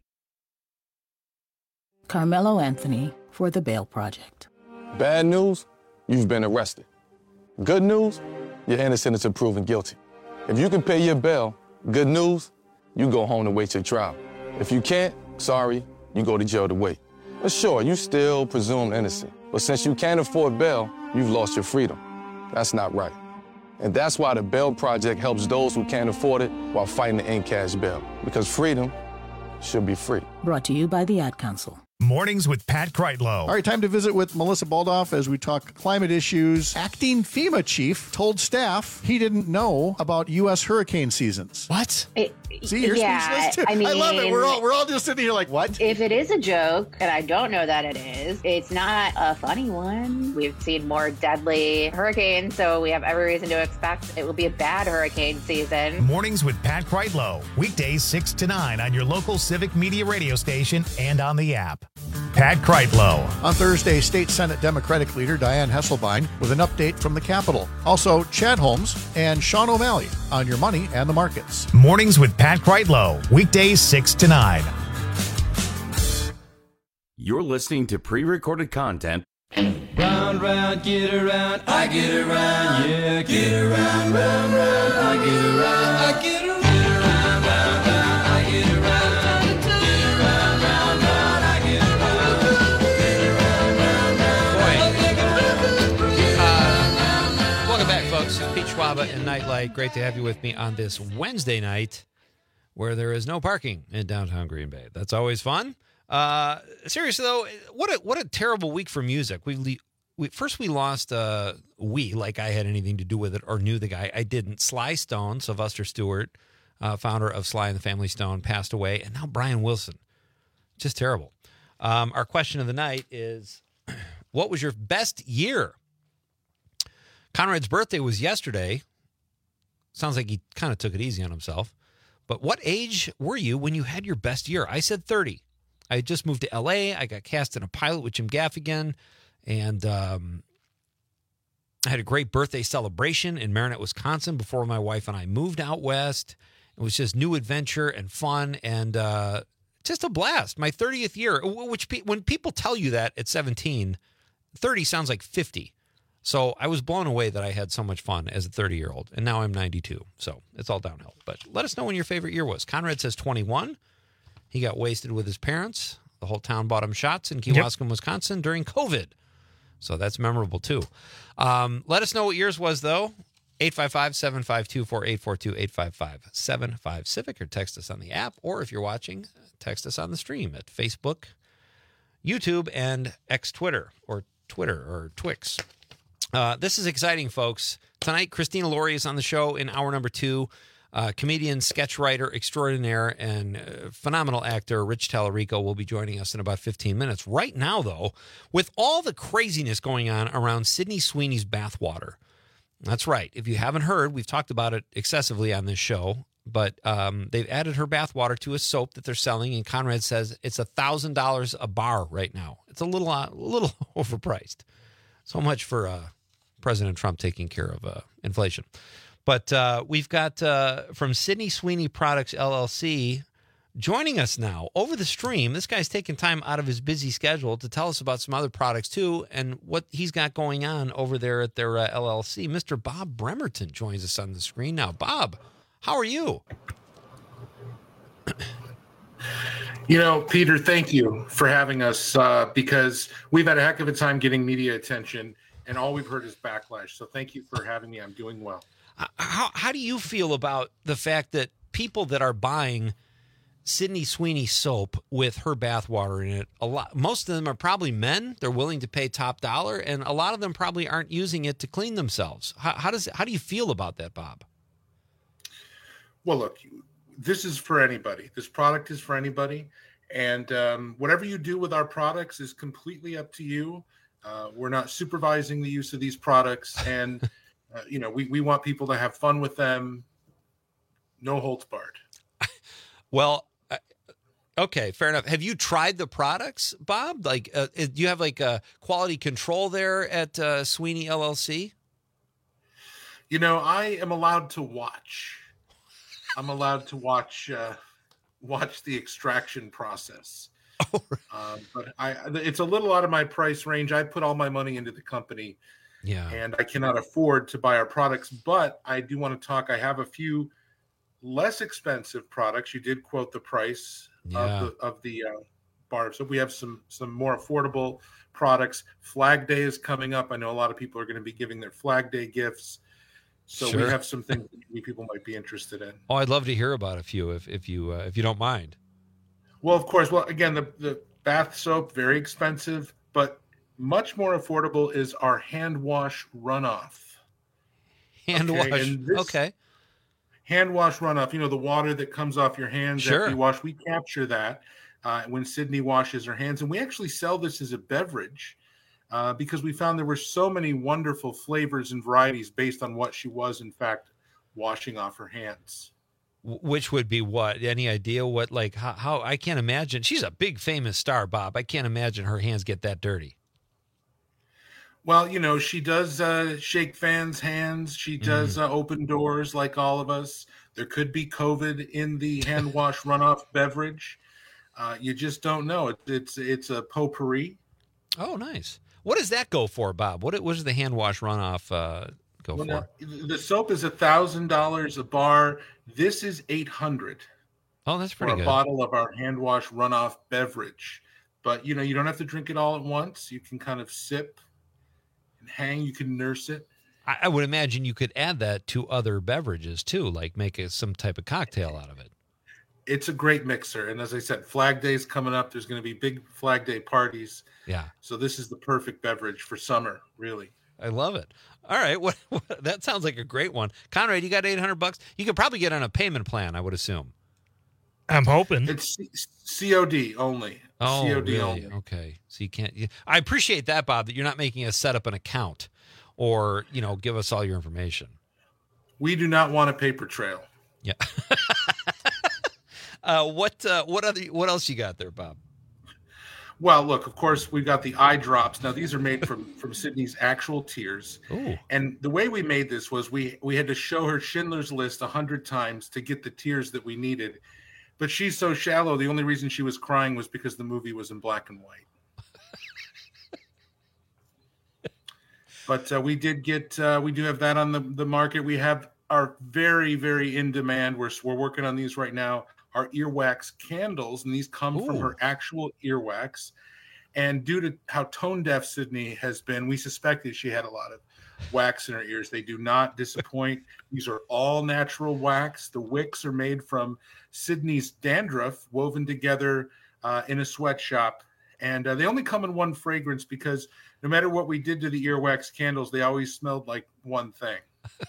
Carmelo Anthony for the Bail Project. Bad news, you've been arrested. Good news, you're innocent until proven guilty. If you can pay your bail, good news, you go home to wait your trial. If you can't, sorry, you go to jail to wait. But sure, you still presumed innocent. But since you can't afford bail, you've lost your freedom. That's not right. And that's why the Bail Project helps those who can't afford it while fighting to end cash bail. Because freedom should be free. Brought to you by the Ad Council. Mornings with Pat Kreitlow. All right, time to visit with Melissa Baldoff as we talk climate issues. Acting FEMA chief told staff he didn't know about U.S. hurricane seasons. What? See, you're speechless too. I love it. We're all just sitting here like, what? If it is a joke, and I don't know that it is, it's not a funny one. We've seen more deadly hurricanes, so we have every reason to expect it will be a bad hurricane season. Mornings with Pat Kreitlow. Weekdays 6 to 9 on your local Civic Media radio station and on the app. Pat Kreitlow. On Thursday, State Senate Democratic leader Dianne Hesselbein with an update from the Capitol. Also, Chad Holmes and Sean O'Malley on your money and the markets. Mornings with Pat Kreitlow. Weekdays 6 to 9. You're listening to pre-recorded content. Round, round, get around, I get around, yeah, get around, round, round, I get around, I get around, round, round, I get around, get around, round, round, I get around, get around, Welcome back, folks. Pete Schwaba and Nightlight. Great to have you with me on this Wednesday night where there is no parking in downtown Green Bay. That's always fun. Seriously though, what a terrible week for music. We lost like I had anything to do with it or knew the guy. I didn't. Sly Stone, Sylvester Stewart, founder of Sly and the Family Stone, passed away, and now Brian Wilson. Just terrible. Our question of the night is, what was your best year? Conrad's birthday was yesterday. Sounds like he kind of took it easy on himself. But what age were you when you had your best year? I said 30. I had just moved to L.A. I got cast in a pilot with Jim Gaffigan, and I had a great birthday celebration in Marinette, Wisconsin before my wife and I moved out west. It was just new adventure and fun and just a blast. My 30th year, which when people tell you that at 17, 30 sounds like 50. So I was blown away that I had so much fun as a 30-year-old, and now I'm 92, so it's all downhill. But let us know when your favorite year was. Conrad says 21. He got wasted with his parents. The whole town bought him shots in Kewaskum, Wisconsin during COVID. So that's memorable, too. Let us know what yours was, though. 855-752-4842, 855-75-CIVIC, or text us on the app. Or if you're watching, text us on the stream at Facebook, YouTube, and X-Twitter, or Twitter, or Twix. This is exciting, folks. Tonight, Christina Laurie is on the show in hour number 2. Comedian, sketch writer extraordinaire, and phenomenal actor Rich Tallarico will be joining us in about 15 minutes. Right now, though, with all the craziness going on around Sydney Sweeney's bathwater. That's right. If you haven't heard, we've talked about it excessively on this show, but they've added her bathwater to a soap that they're selling, and Conrad says it's $1,000 a bar right now. It's a little overpriced. So much for President Trump taking care of inflation. But we've got from Sydney Sweeney Products, LLC, joining us now over the stream. This guy's taking time out of his busy schedule to tell us about some other products, too, and what he's got going on over there at their LLC. Mr. Bob Bremerton joins us on the screen now. Bob, how are you? You know, Peter, thank you for having us because we've had a heck of a time getting media attention, and all we've heard is backlash. So thank you for having me. I'm doing well. How do you feel about the fact that people that are buying Sydney Sweeney soap with her bathwater in it, most of them are probably men. They're willing to pay top dollar, and a lot of them probably aren't using it to clean themselves. How do you feel about that, Bob? Well, look, this is for anybody. This product is for anybody, and whatever you do with our products is completely up to you. We're not supervising the use of these products, and we want people to have fun with them. No holds barred. Well, okay, fair enough. Have you tried the products, Bob? Like, do you have like a quality control there at Sweeney LLC? I am allowed to watch. I'm allowed to watch the extraction process. Oh, but it's a little out of my price range. I put all my money into the company. Yeah. And I cannot afford to buy our products, but I do want to talk. I have a few less expensive products. You did quote the price of the bar. So we have some more affordable products. Flag Day is coming up. I know a lot of people are going to be giving their Flag Day gifts. So Sure. we have some things that people might be interested in. Oh, I'd love to hear about a few if you don't mind. Well, of course. Well, again, the bath soap, very expensive, but much more affordable is our hand wash runoff. Hand wash. Okay. Hand wash runoff. The water that comes off your hands Sure. after you wash. We capture that when Sydney washes her hands, and we actually sell this as a beverage because we found there were so many wonderful flavors and varieties based on what she was, in fact, washing off her hands. Which would be what? Any idea what? Like how? I can't imagine. She's a big famous star, Bob. I can't imagine her hands get that dirty. Well, she does shake fans' hands. She does open doors like all of us. There could be COVID in the hand wash runoff beverage. You just don't know. It's a potpourri. Oh, nice. What does that go for, Bob? What does the hand wash runoff go for? Now, the soap is $1,000 a bar. This is $800. Oh, that's pretty for a good. bottle of our hand wash runoff beverage. But you don't have to drink it all at once. You can kind of sip and hang. You can nurse it. I would imagine you could add that to other beverages too, like make some type of cocktail out of it. It's a great mixer. And as I said, Flag Day's coming up. There's going to be big Flag Day parties. Yeah. So this is the perfect beverage for summer, really. I love it. All right. What that sounds like a great one. Conrad, you got $800? You could probably get on a payment plan, I would assume. I'm hoping. It's COD only. Oh, COD really? only. Okay. So you can't. I appreciate that, Bob, that you're not making us set up an account or, give us all your information. We do not want a paper trail. Yeah. What else you got there, Bob? Well, look, of course, we've got the eye drops. Now, these are made from Sydney's actual tears. Ooh. And the way we made this was we had to show her Schindler's List 100 times to get the tears that we needed. But she's so shallow, the only reason she was crying was because the movie was in black and white. But we do have that on the market. We have our very, very in demand. We're working on these right now. Our earwax candles, and these come from her actual earwax. And due to how tone deaf Sydney has been, we suspected she had a lot of wax in her ears. They do not disappoint. These are all natural wax. The wicks are made from Sydney's dandruff, woven together in a sweatshop. And they only come in one fragrance because no matter what we did to the earwax candles, they always smelled like one thing.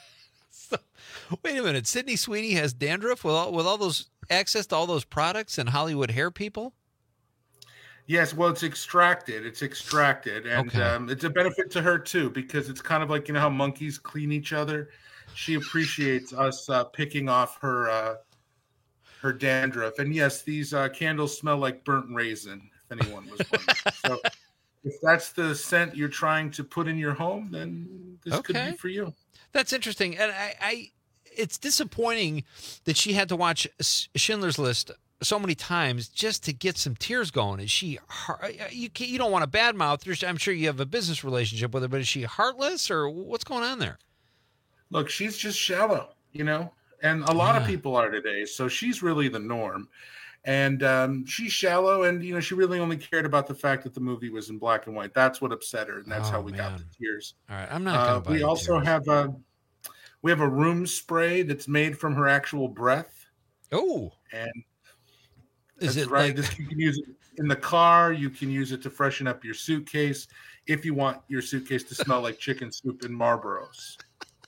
Wait a minute. Sydney Sweeney has dandruff with all those access to all those products and Hollywood hair people? Yes, well, it's extracted. And Okay. It's a benefit to her, too, because it's kind of like, how monkeys clean each other. She appreciates us picking off her dandruff. And, yes, these candles smell like burnt raisin, if anyone was wondering. So if that's the scent you're trying to put in your home, then this could be for you. That's interesting. And it's disappointing that she had to watch Schindler's List so many times just to get some tears going. Is she? You don't want to badmouth her. I'm sure you have a business relationship with her, but is she heartless or what's going on there? Look, she's just shallow, and a lot of people are today. So she's really the norm. And she's shallow, and, she really only cared about the fact that the movie was in black and white. That's what upset her, and that's how we got the tears. All right, I'm not going to buy We also have a room spray that's made from her actual breath. Oh. And is that's it right? like... You can use it in the car. You can use it to freshen up your suitcase if you want your suitcase to smell like chicken soup and Marlboros.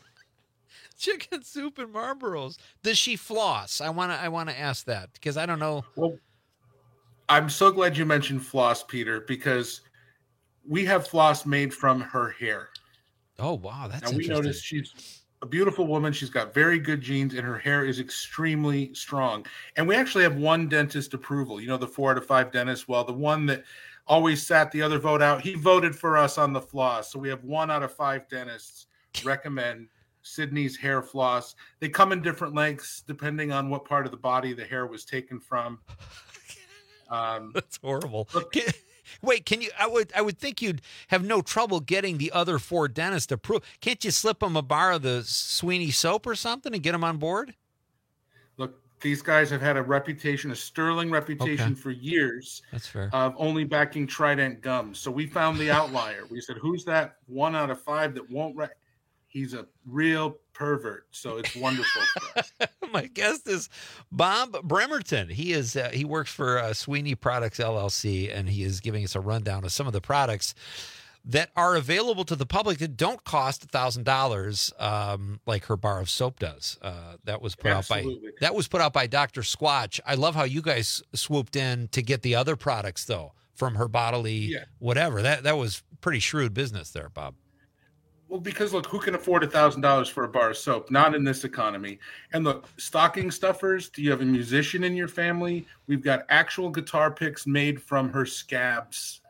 Chicken soup and Marlboros. Does she floss? I want to ask that because I don't know. Well, I'm so glad you mentioned floss, Peter, because we have floss made from her hair. Oh, wow. That's now, we interesting. noticed she's a beautiful woman. She's got very good genes, and her hair is extremely strong. And we actually have one dentist approval. The 4 out of 5 dentists. Well, the one that always sat the other vote out, he voted for us on the floss. So we have 1 out of 5 dentists recommend Sydney's hair floss. They come in different lengths depending on what part of the body the hair was taken from. That's horrible. Wait, can you? I would think you'd have no trouble getting the other 4 dentists to approve. Can't you slip them a bar of the Sweeney soap or something and get them on board? Look, these guys have had a sterling reputation for years. That's fair. Of only backing Trident gums. So we found the outlier. We said, who's that 1 out of 5 that won't? He's a real pervert, so it's wonderful for us. My guest is Bob Bremerton. He works for Sweeney Products LLC, and he is giving us a rundown of some of the products that are available to the public that don't cost $1,000, like her bar of soap does. That was put out by Dr. Squatch. I love how you guys swooped in to get the other products though from her bodily whatever. That was pretty shrewd business there, Bob. Well, because look, who can afford $1,000 for a bar of soap? Not in this economy. And look, stocking stuffers. Do you have a musician in your family? We've got actual guitar picks made from her scabs.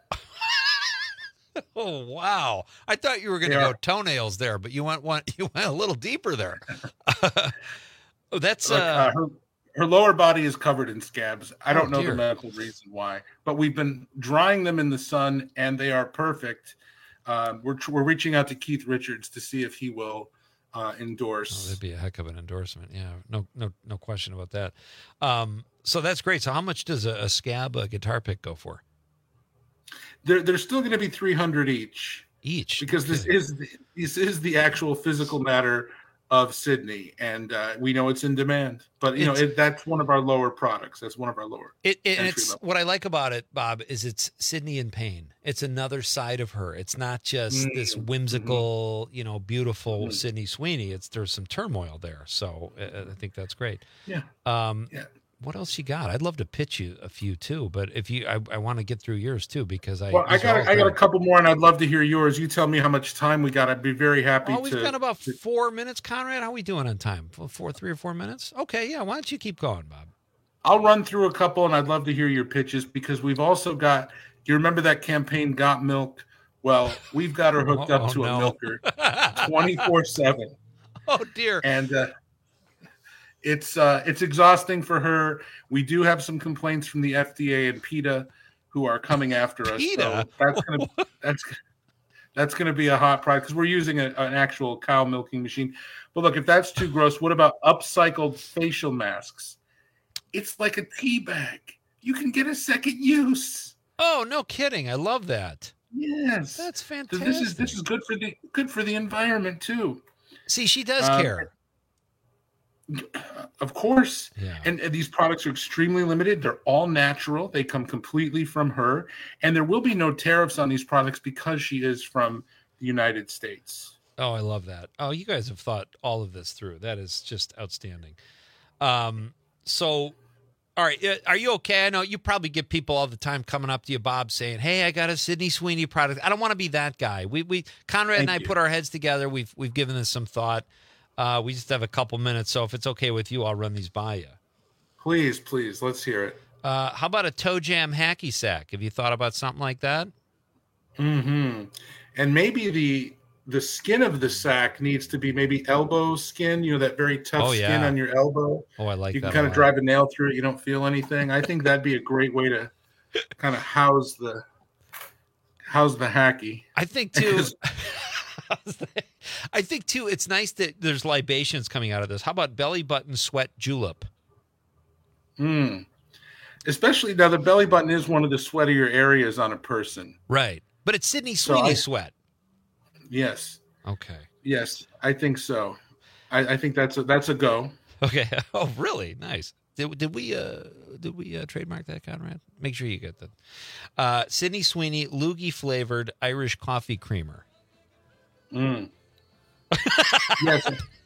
Oh wow! I thought you were going to go toenails there, but you went a little deeper there. That's look, Her lower body is covered in scabs. I don't know dear. the medical reason why, but we've been drying them in the sun, and they are perfect. We're reaching out to Keith Richards to see if he will endorse. That'd be a heck of an endorsement. Yeah, no question about that. So that's great. So how much does a scab guitar pick go for? They're still going to be $300 each, because this is the actual physical matter of Sydney, and we know it's in demand. But that's one of our lower products. That's one of our lower. It's what I like about it, Bob, is it's Sydney in pain. It's another side of her. It's not just this whimsical, beautiful Sydney Sweeney. There's some turmoil there. So I think that's great. Yeah. What else you got? I'd love to pitch you a few too, but if I want to get through yours too, because I got a couple more, and I'd love to hear yours. You tell me how much time we got. I'd be very happy. We've got about 4 minutes, Conrad. How are we doing on time? 3 or 4 minutes? Okay, yeah. Why don't you keep going, Bob? I'll run through a couple, and I'd love to hear your pitches, because we've also got. You remember that campaign, Got Milk? Well, we've got her hooked up to a milker, 24/7. Oh dear. And it's exhausting for her. We do have some complaints from the FDA and PETA, who are coming after us. PETA? So that's gonna be a hot product, because we're using an actual cow milking machine. But look, if that's too gross, what about upcycled facial masks? It's like a tea bag. You can get a second use. Oh, no kidding! I love that. Yes, that's fantastic. This is good for the environment too. See, she does care. Of course. Yeah. And these products are extremely limited. They're all natural. They come completely from her. And there will be no tariffs on these products because she is from the United States. Oh, I love that. Oh, you guys have thought all of this through. That is just outstanding. So, all right. Are you okay? I know you probably get people all the time coming up to you, Bob, saying, "Hey, I got a Sydney Sweeney product." I don't want to be that guy. Conrad and I put our heads together. We've given this some thought. We just have a couple minutes, so if it's okay with you, I'll run these by you. Please, let's hear it. How about a toe jam hacky sack? Have you thought about something like that? Mm-hmm. And maybe the skin of the sack needs to be maybe elbow skin, that very tough skin on your elbow. Oh, I like that. You can kind of drive a nail through it. You don't feel anything. I think that'd be a great way to kind of house the hacky. I think, too... I think, too, it's nice that there's libations coming out of this. How about belly button sweat julep? Especially now, the belly button is one of the sweatier areas on a person. Right. But it's Sydney Sweeney sweat. Yes. Okay. Yes, I think so. I think that's a go. Okay. Oh, really? Nice. Did we trademark that, Conrad? Make sure you get that. Sydney Sweeney loogie flavored Irish coffee creamer. Yes.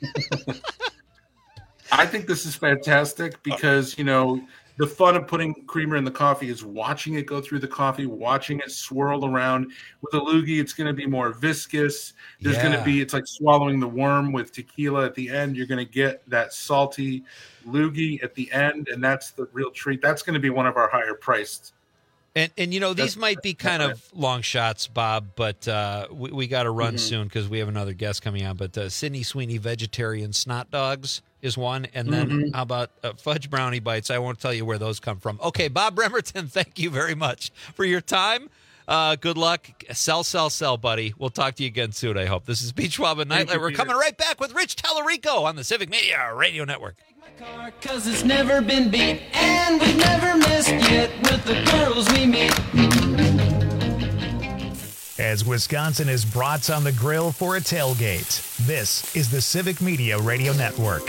I think this is fantastic because, the fun of putting creamer in the coffee is watching it go through the coffee, watching it swirl around. With a loogie, it's going to be more viscous. There's going to be, it's like swallowing the worm with tequila at the end. You're going to get that salty loogie at the end, and that's the real treat. That's going to be one of our higher priced. And these might be kind of long shots, Bob, but we got to run soon because we have another guest coming on. But Sydney Sweeney vegetarian snot dogs is one. And then how about fudge brownie bites? I won't tell you where those come from. Okay, Bob Bremerton, thank you very much for your time. Good luck. Sell, buddy. We'll talk to you again soon, I hope. This is Pete Schwab Nightlight. We're coming right back with Rich Tallarico on the Civic Media Radio Network. Cause it's never been beat, and we've never missed yet with the girls we meet. As Wisconsin is brats on the grill for a tailgate, this is the Civic Media Radio Network.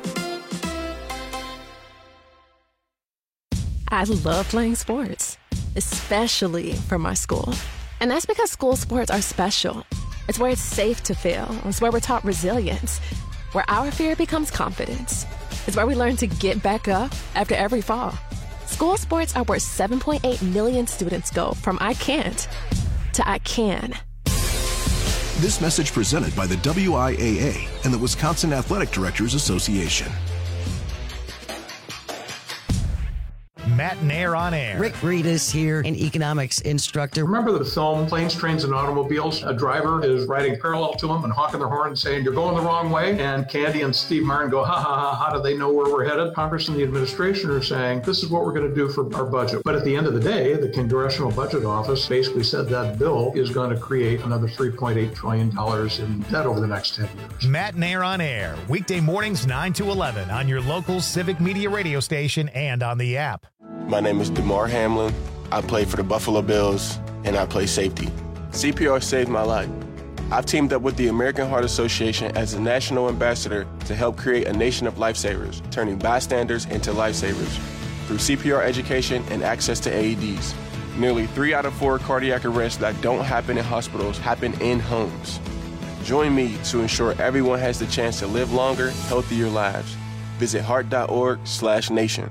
I love playing sports, especially for my school. And that's because school sports are special. It's where it's safe to fail. It's where we're taught resilience, where our fear becomes confidence. It's where we learn to get back up after every fall. School sports are where 7.8 million students go from I can't to I can. This message presented by the WIAA and the Wisconsin Athletic Directors Association. Matt Nair on Air. Rick Breedis here, an economics instructor. Remember the film Planes, Trains, and Automobiles? A driver is riding parallel to him and honking their horn and saying, "You're going the wrong way." And Candy and Steve Martin go, "Ha ha ha, how do they know where we're headed?" Congress and the administration are saying, "This is what we're going to do for our budget." But at the end of the day, the Congressional Budget Office basically said that bill is going to create another $3.8 trillion in debt over the next 10 years. Matt Nair on Air, weekday mornings 9 to 11 on your local Civic Media radio station and on the app. My name is DeMar Hamlin. I play for the Buffalo Bills, and I play safety. CPR saved my life. I've teamed up with the American Heart Association as a national ambassador to help create a nation of lifesavers, turning bystanders into lifesavers through CPR education and access to AEDs. Nearly 3 out of 4 cardiac arrests that don't happen in hospitals happen in homes. Join me to ensure everyone has the chance to live longer, healthier lives. Visit heart.org/nation.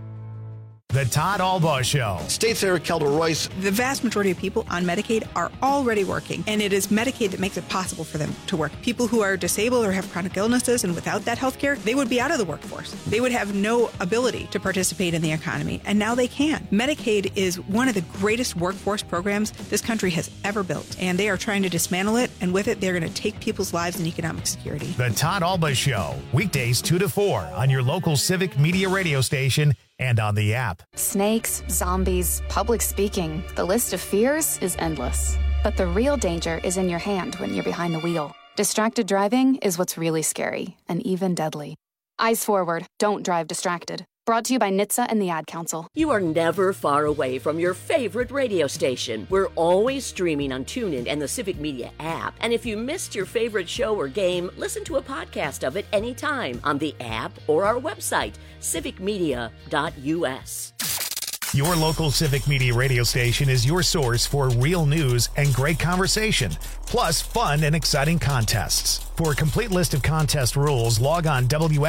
The Todd Albaugh Show. State Senator Kelda Royce. The vast majority of people on Medicaid are already working, and it is Medicaid that makes it possible for them to work. People who are disabled or have chronic illnesses, and without that health care, they would be out of the workforce. They would have no ability to participate in the economy, and now they can. Medicaid is one of the greatest workforce programs this country has ever built, and they are trying to dismantle it, and with it, they're going to take people's lives and economic security. The Todd Albaugh Show, weekdays 2 to 4 on your local Civic Media radio station and on the app. Snakes, zombies, public speaking. The list of fears is endless. But the real danger is in your hand when you're behind the wheel. Distracted driving is what's really scary and even deadly. Eyes forward. Don't drive distracted. Brought to you by NHTSA and the Ad Council. You are never far away from your favorite radio station. We're always streaming on TuneIn and the Civic Media app. And if you missed your favorite show or game, listen to a podcast of it anytime on the app or our website, civicmedia.us. Your local Civic Media radio station is your source for real news and great conversation, plus fun and exciting contests. For a complete list of contest rules, log on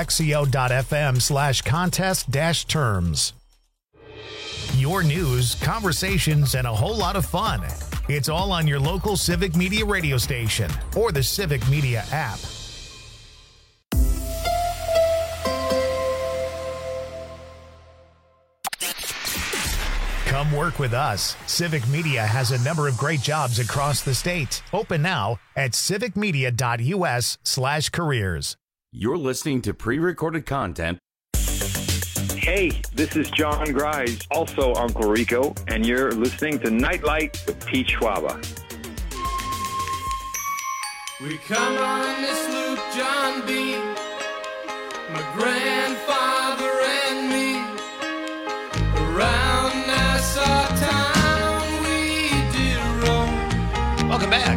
wxco.fm/contest-terms. Your news, conversations, and a whole lot of fun. It's all on your local Civic Media radio station or the Civic Media app. Come work with us. Civic Media has a number of great jobs across the state. Open now at civicmedia.us/careers. You're listening to pre-recorded content. Hey, this is John Grise, also Uncle Rico, and you're listening to Nightlight with Pete Schwaba. We come on this loop, John B., my grandfather and me, around Nassau town we did roam. Welcome back.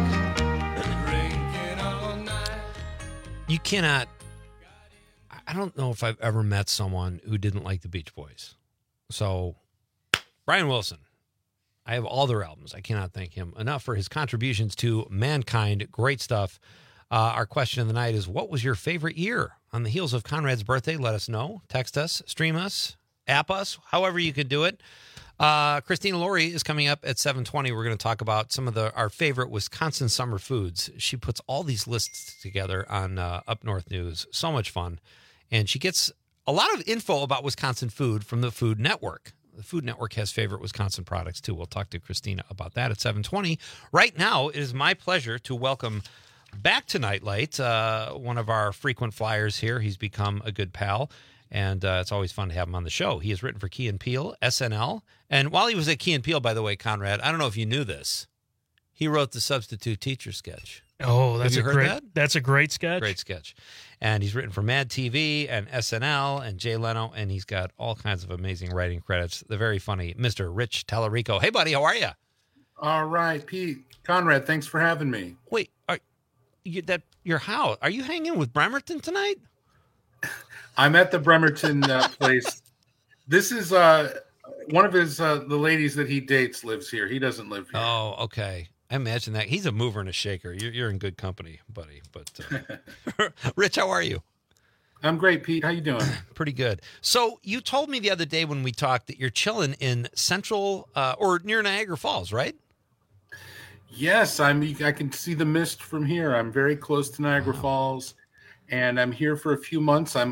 You cannot, I don't know if I've ever met someone who didn't like the Beach Boys. So, Brian Wilson, I have all their albums. I cannot thank him enough for his contributions to mankind. Great stuff. Our question of the night is, what was your favorite year? On the heels of Conrad's birthday, let us know. Text us, stream us, app us, however you could do it. Christina Laurie is coming up at 7:20. We're going to talk about some of our favorite Wisconsin summer foods. She puts all these lists together on Up North News. So much fun. And she gets a lot of info about Wisconsin food from the Food Network. The Food Network has favorite Wisconsin products, too. We'll talk to Christina about that at 7:20. Right now, it is my pleasure to welcome back to Nightlight one of our frequent flyers here. He's become a good pal, and it's always fun to have him on the show. He has written for Key & Peele, SNL. And while he was at Key & Peele, by the way, Conrad, I don't know if you knew this, he wrote the Substitute Teacher sketch. Oh, that's That's a great sketch. Great sketch. And he's written for Mad TV and SNL and Jay Leno, and he's got all kinds of amazing writing credits. The very funny Mr. Rich Tallarico. Hey, buddy, how are you? All right, Pete. Conrad, thanks for having me. Wait, your house? Are you hanging with Bremerton tonight? I'm at the Bremerton place. This is one of his the ladies that he dates lives here. He doesn't live here. Oh, okay. I imagine that. He's a mover and a shaker. You're in good company, buddy. But Rich, how are you? I'm great, Pete. How you doing? Pretty good. So you told me the other day when we talked that you're chilling in central or near Niagara Falls, right? Yes, I can see the mist from here. I'm very close to Niagara Falls, and I'm here for a few months. I'm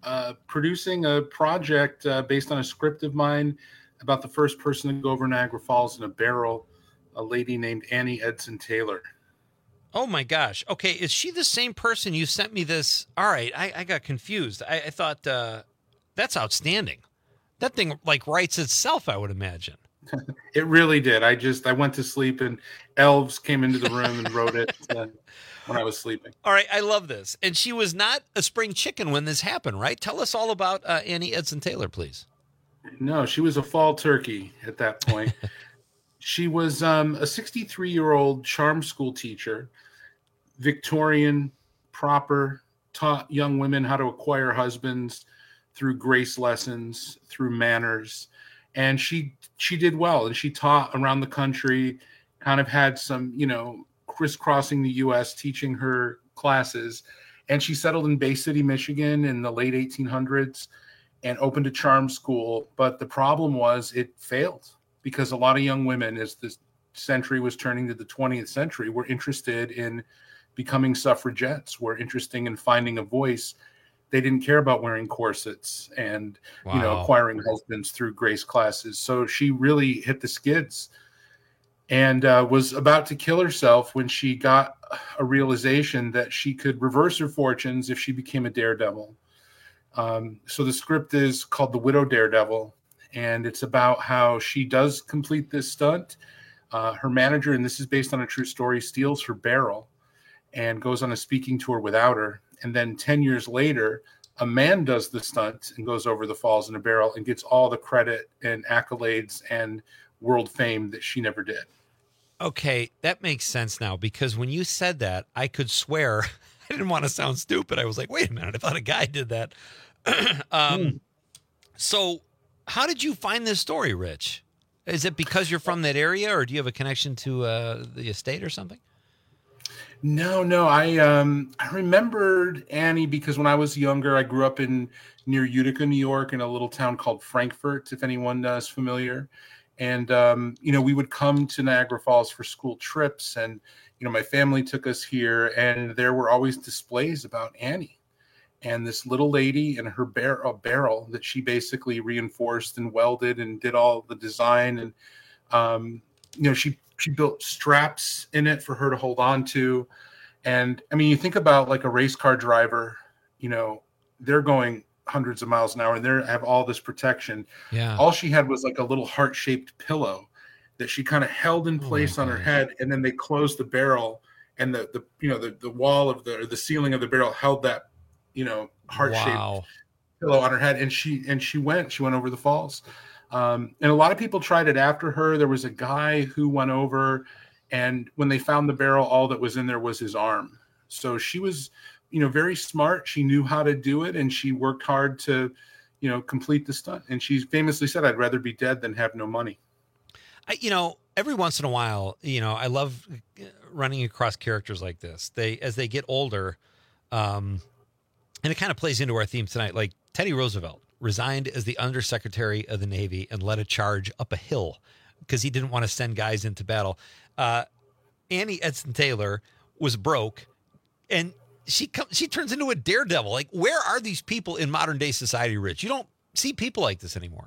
producing a project based on a script of mine about the first person to go over Niagara Falls in a barrel, a lady named Annie Edson Taylor. Oh my gosh. Okay, is she the same person you sent me this? All right, I got confused. I thought that's outstanding. That thing like writes itself, I would imagine. It really did. I went to sleep and elves came into the room and wrote it when I was sleeping. All right, I love this. And she was not a spring chicken when this happened, right? Tell us all about Annie Edson Taylor, please. No, she was a fall turkey at that point. She was a 63-year-old charm school teacher, Victorian, proper, taught young women how to acquire husbands through grace lessons, through manners. And she did well, and she taught around the country, kind of had some, crisscrossing the U.S., teaching her classes. And she settled in Bay City, Michigan in the late 1800s and opened a charm school. But the problem was it failed because a lot of young women, as the century was turning to the 20th century, were interested in becoming suffragettes, were interested in finding a voice. They didn't care about wearing corsets and, acquiring husbands through grace classes. So she really hit the skids and was about to kill herself when she got a realization that she could reverse her fortunes if she became a daredevil. So the script is called The Widow Daredevil, and it's about how she does complete this stunt. Her manager, and this is based on a true story, steals her barrel and goes on a speaking tour without her. And then 10 years later, a man does the stunt and goes over the falls in a barrel and gets all the credit and accolades and world fame that she never did. Okay, that makes sense now, because when you said that, I could swear, I didn't want to sound stupid. I was like, wait a minute, I thought a guy did that. So how did you find this story, Rich? Is it because you're from that area, or do you have a connection to the estate or something? No. I remembered Annie because when I was younger, I grew up near Utica, New York, in a little town called Frankfort, if anyone is familiar. And, we would come to Niagara Falls for school trips, and, my family took us here, and there were always displays about Annie and this little lady and her barrel that she basically reinforced and welded and did all the design. And, she built straps in it for her to hold on to. And I mean, you think about like a race car driver, they're going hundreds of miles an hour and they have all this protection. Yeah. All she had was like a little heart-shaped pillow that she kind of held in place on her head. And then they closed the barrel, and the wall of the ceiling of the barrel held that, heart-shaped pillow on her head. And she went over the falls. And a lot of people tried it after her. There was a guy who went over, and when they found the barrel, all that was in there was his arm. So she was, very smart. She knew how to do it, and she worked hard to, complete the stunt. And she famously said, "I'd rather be dead than have no money." Every once in a while, I love running across characters like this. As they get older, and it kind of plays into our theme tonight, like Teddy Roosevelt resigned as the Undersecretary of the Navy and led a charge up a hill because he didn't want to send guys into battle. Annie Edson Taylor was broke, and she turns into a daredevil. Like, where are these people in modern day society, Rich? You don't see people like this anymore.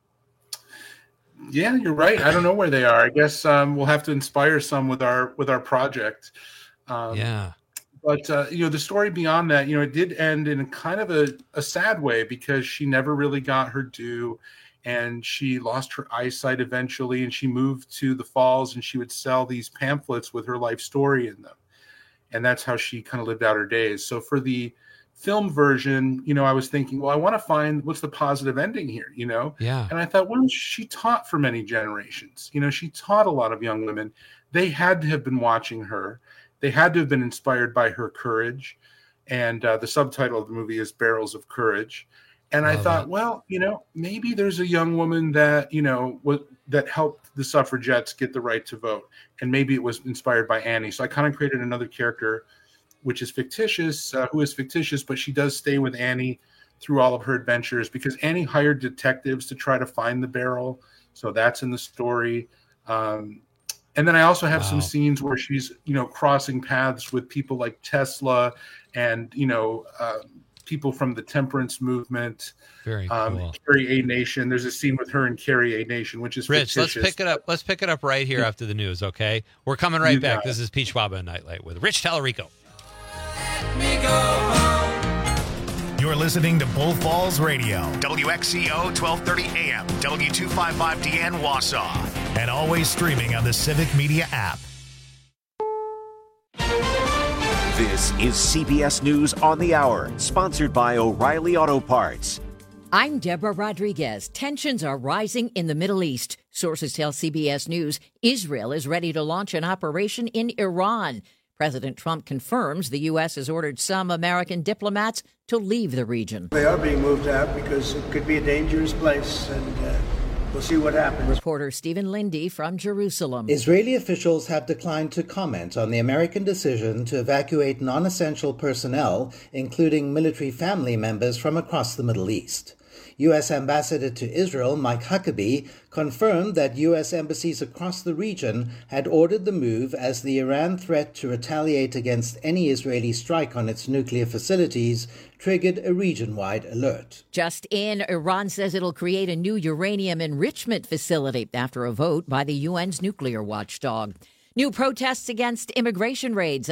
Yeah, you're right. I don't know where they are. I guess we'll have to inspire some with our project. Yeah. But, the story beyond that, it did end in kind of a sad way because she never really got her due, and she lost her eyesight eventually, and she moved to the falls, and she would sell these pamphlets with her life story in them. And that's how she kind of lived out her days. So for the film version, I was thinking, well, I want to find what's the positive ending here, Yeah. And I thought, well, she taught for many generations. She taught a lot of young women. They had to have been watching her. They had to have been inspired by her courage. And the subtitle of the movie is Barrels of Courage. And I thought, well, maybe there's a young woman that, that helped the suffragettes get the right to vote. And maybe it was inspired by Annie. So I kind of created another character, which is fictitious, who is fictitious, but she does stay with Annie through all of her adventures because Annie hired detectives to try to find the barrel. So that's in the story. And then I also have some scenes where she's, crossing paths with people like Tesla and, people from the temperance movement. Very cool. Carrie A Nation. There's a scene with her in Carrie A Nation, which is Rich. fictitious. Let's pick it up right here after the news. Okay, we're coming right back. This is Peach Waba and Nightlight with Rich Tallarico. You're listening to Bull Falls Radio, WXCO 1230 AM, W255DN Wausau, and always streaming on the Civic Media app. This is CBS News on the Hour, sponsored by O'Reilly Auto Parts. I'm Deborah Rodriguez. Tensions are rising in the Middle East. Sources tell CBS News Israel is ready to launch an operation in Iran. President Trump confirms the U.S. has ordered some American diplomats to leave the region. They are being moved out because it could be a dangerous place, and we'll see what happens. Reporter Stephen Lindy from Jerusalem. Israeli officials have declined to comment on the American decision to evacuate non-essential personnel, including military family members from across the Middle East. U.S. Ambassador to Israel Mike Huckabee confirmed that U.S. embassies across the region had ordered the move as the Iran threat to retaliate against any Israeli strike on its nuclear facilities triggered a region-wide alert. Just in, Iran says it'll create a new uranium enrichment facility after a vote by the UN's nuclear watchdog. New protests against immigration raids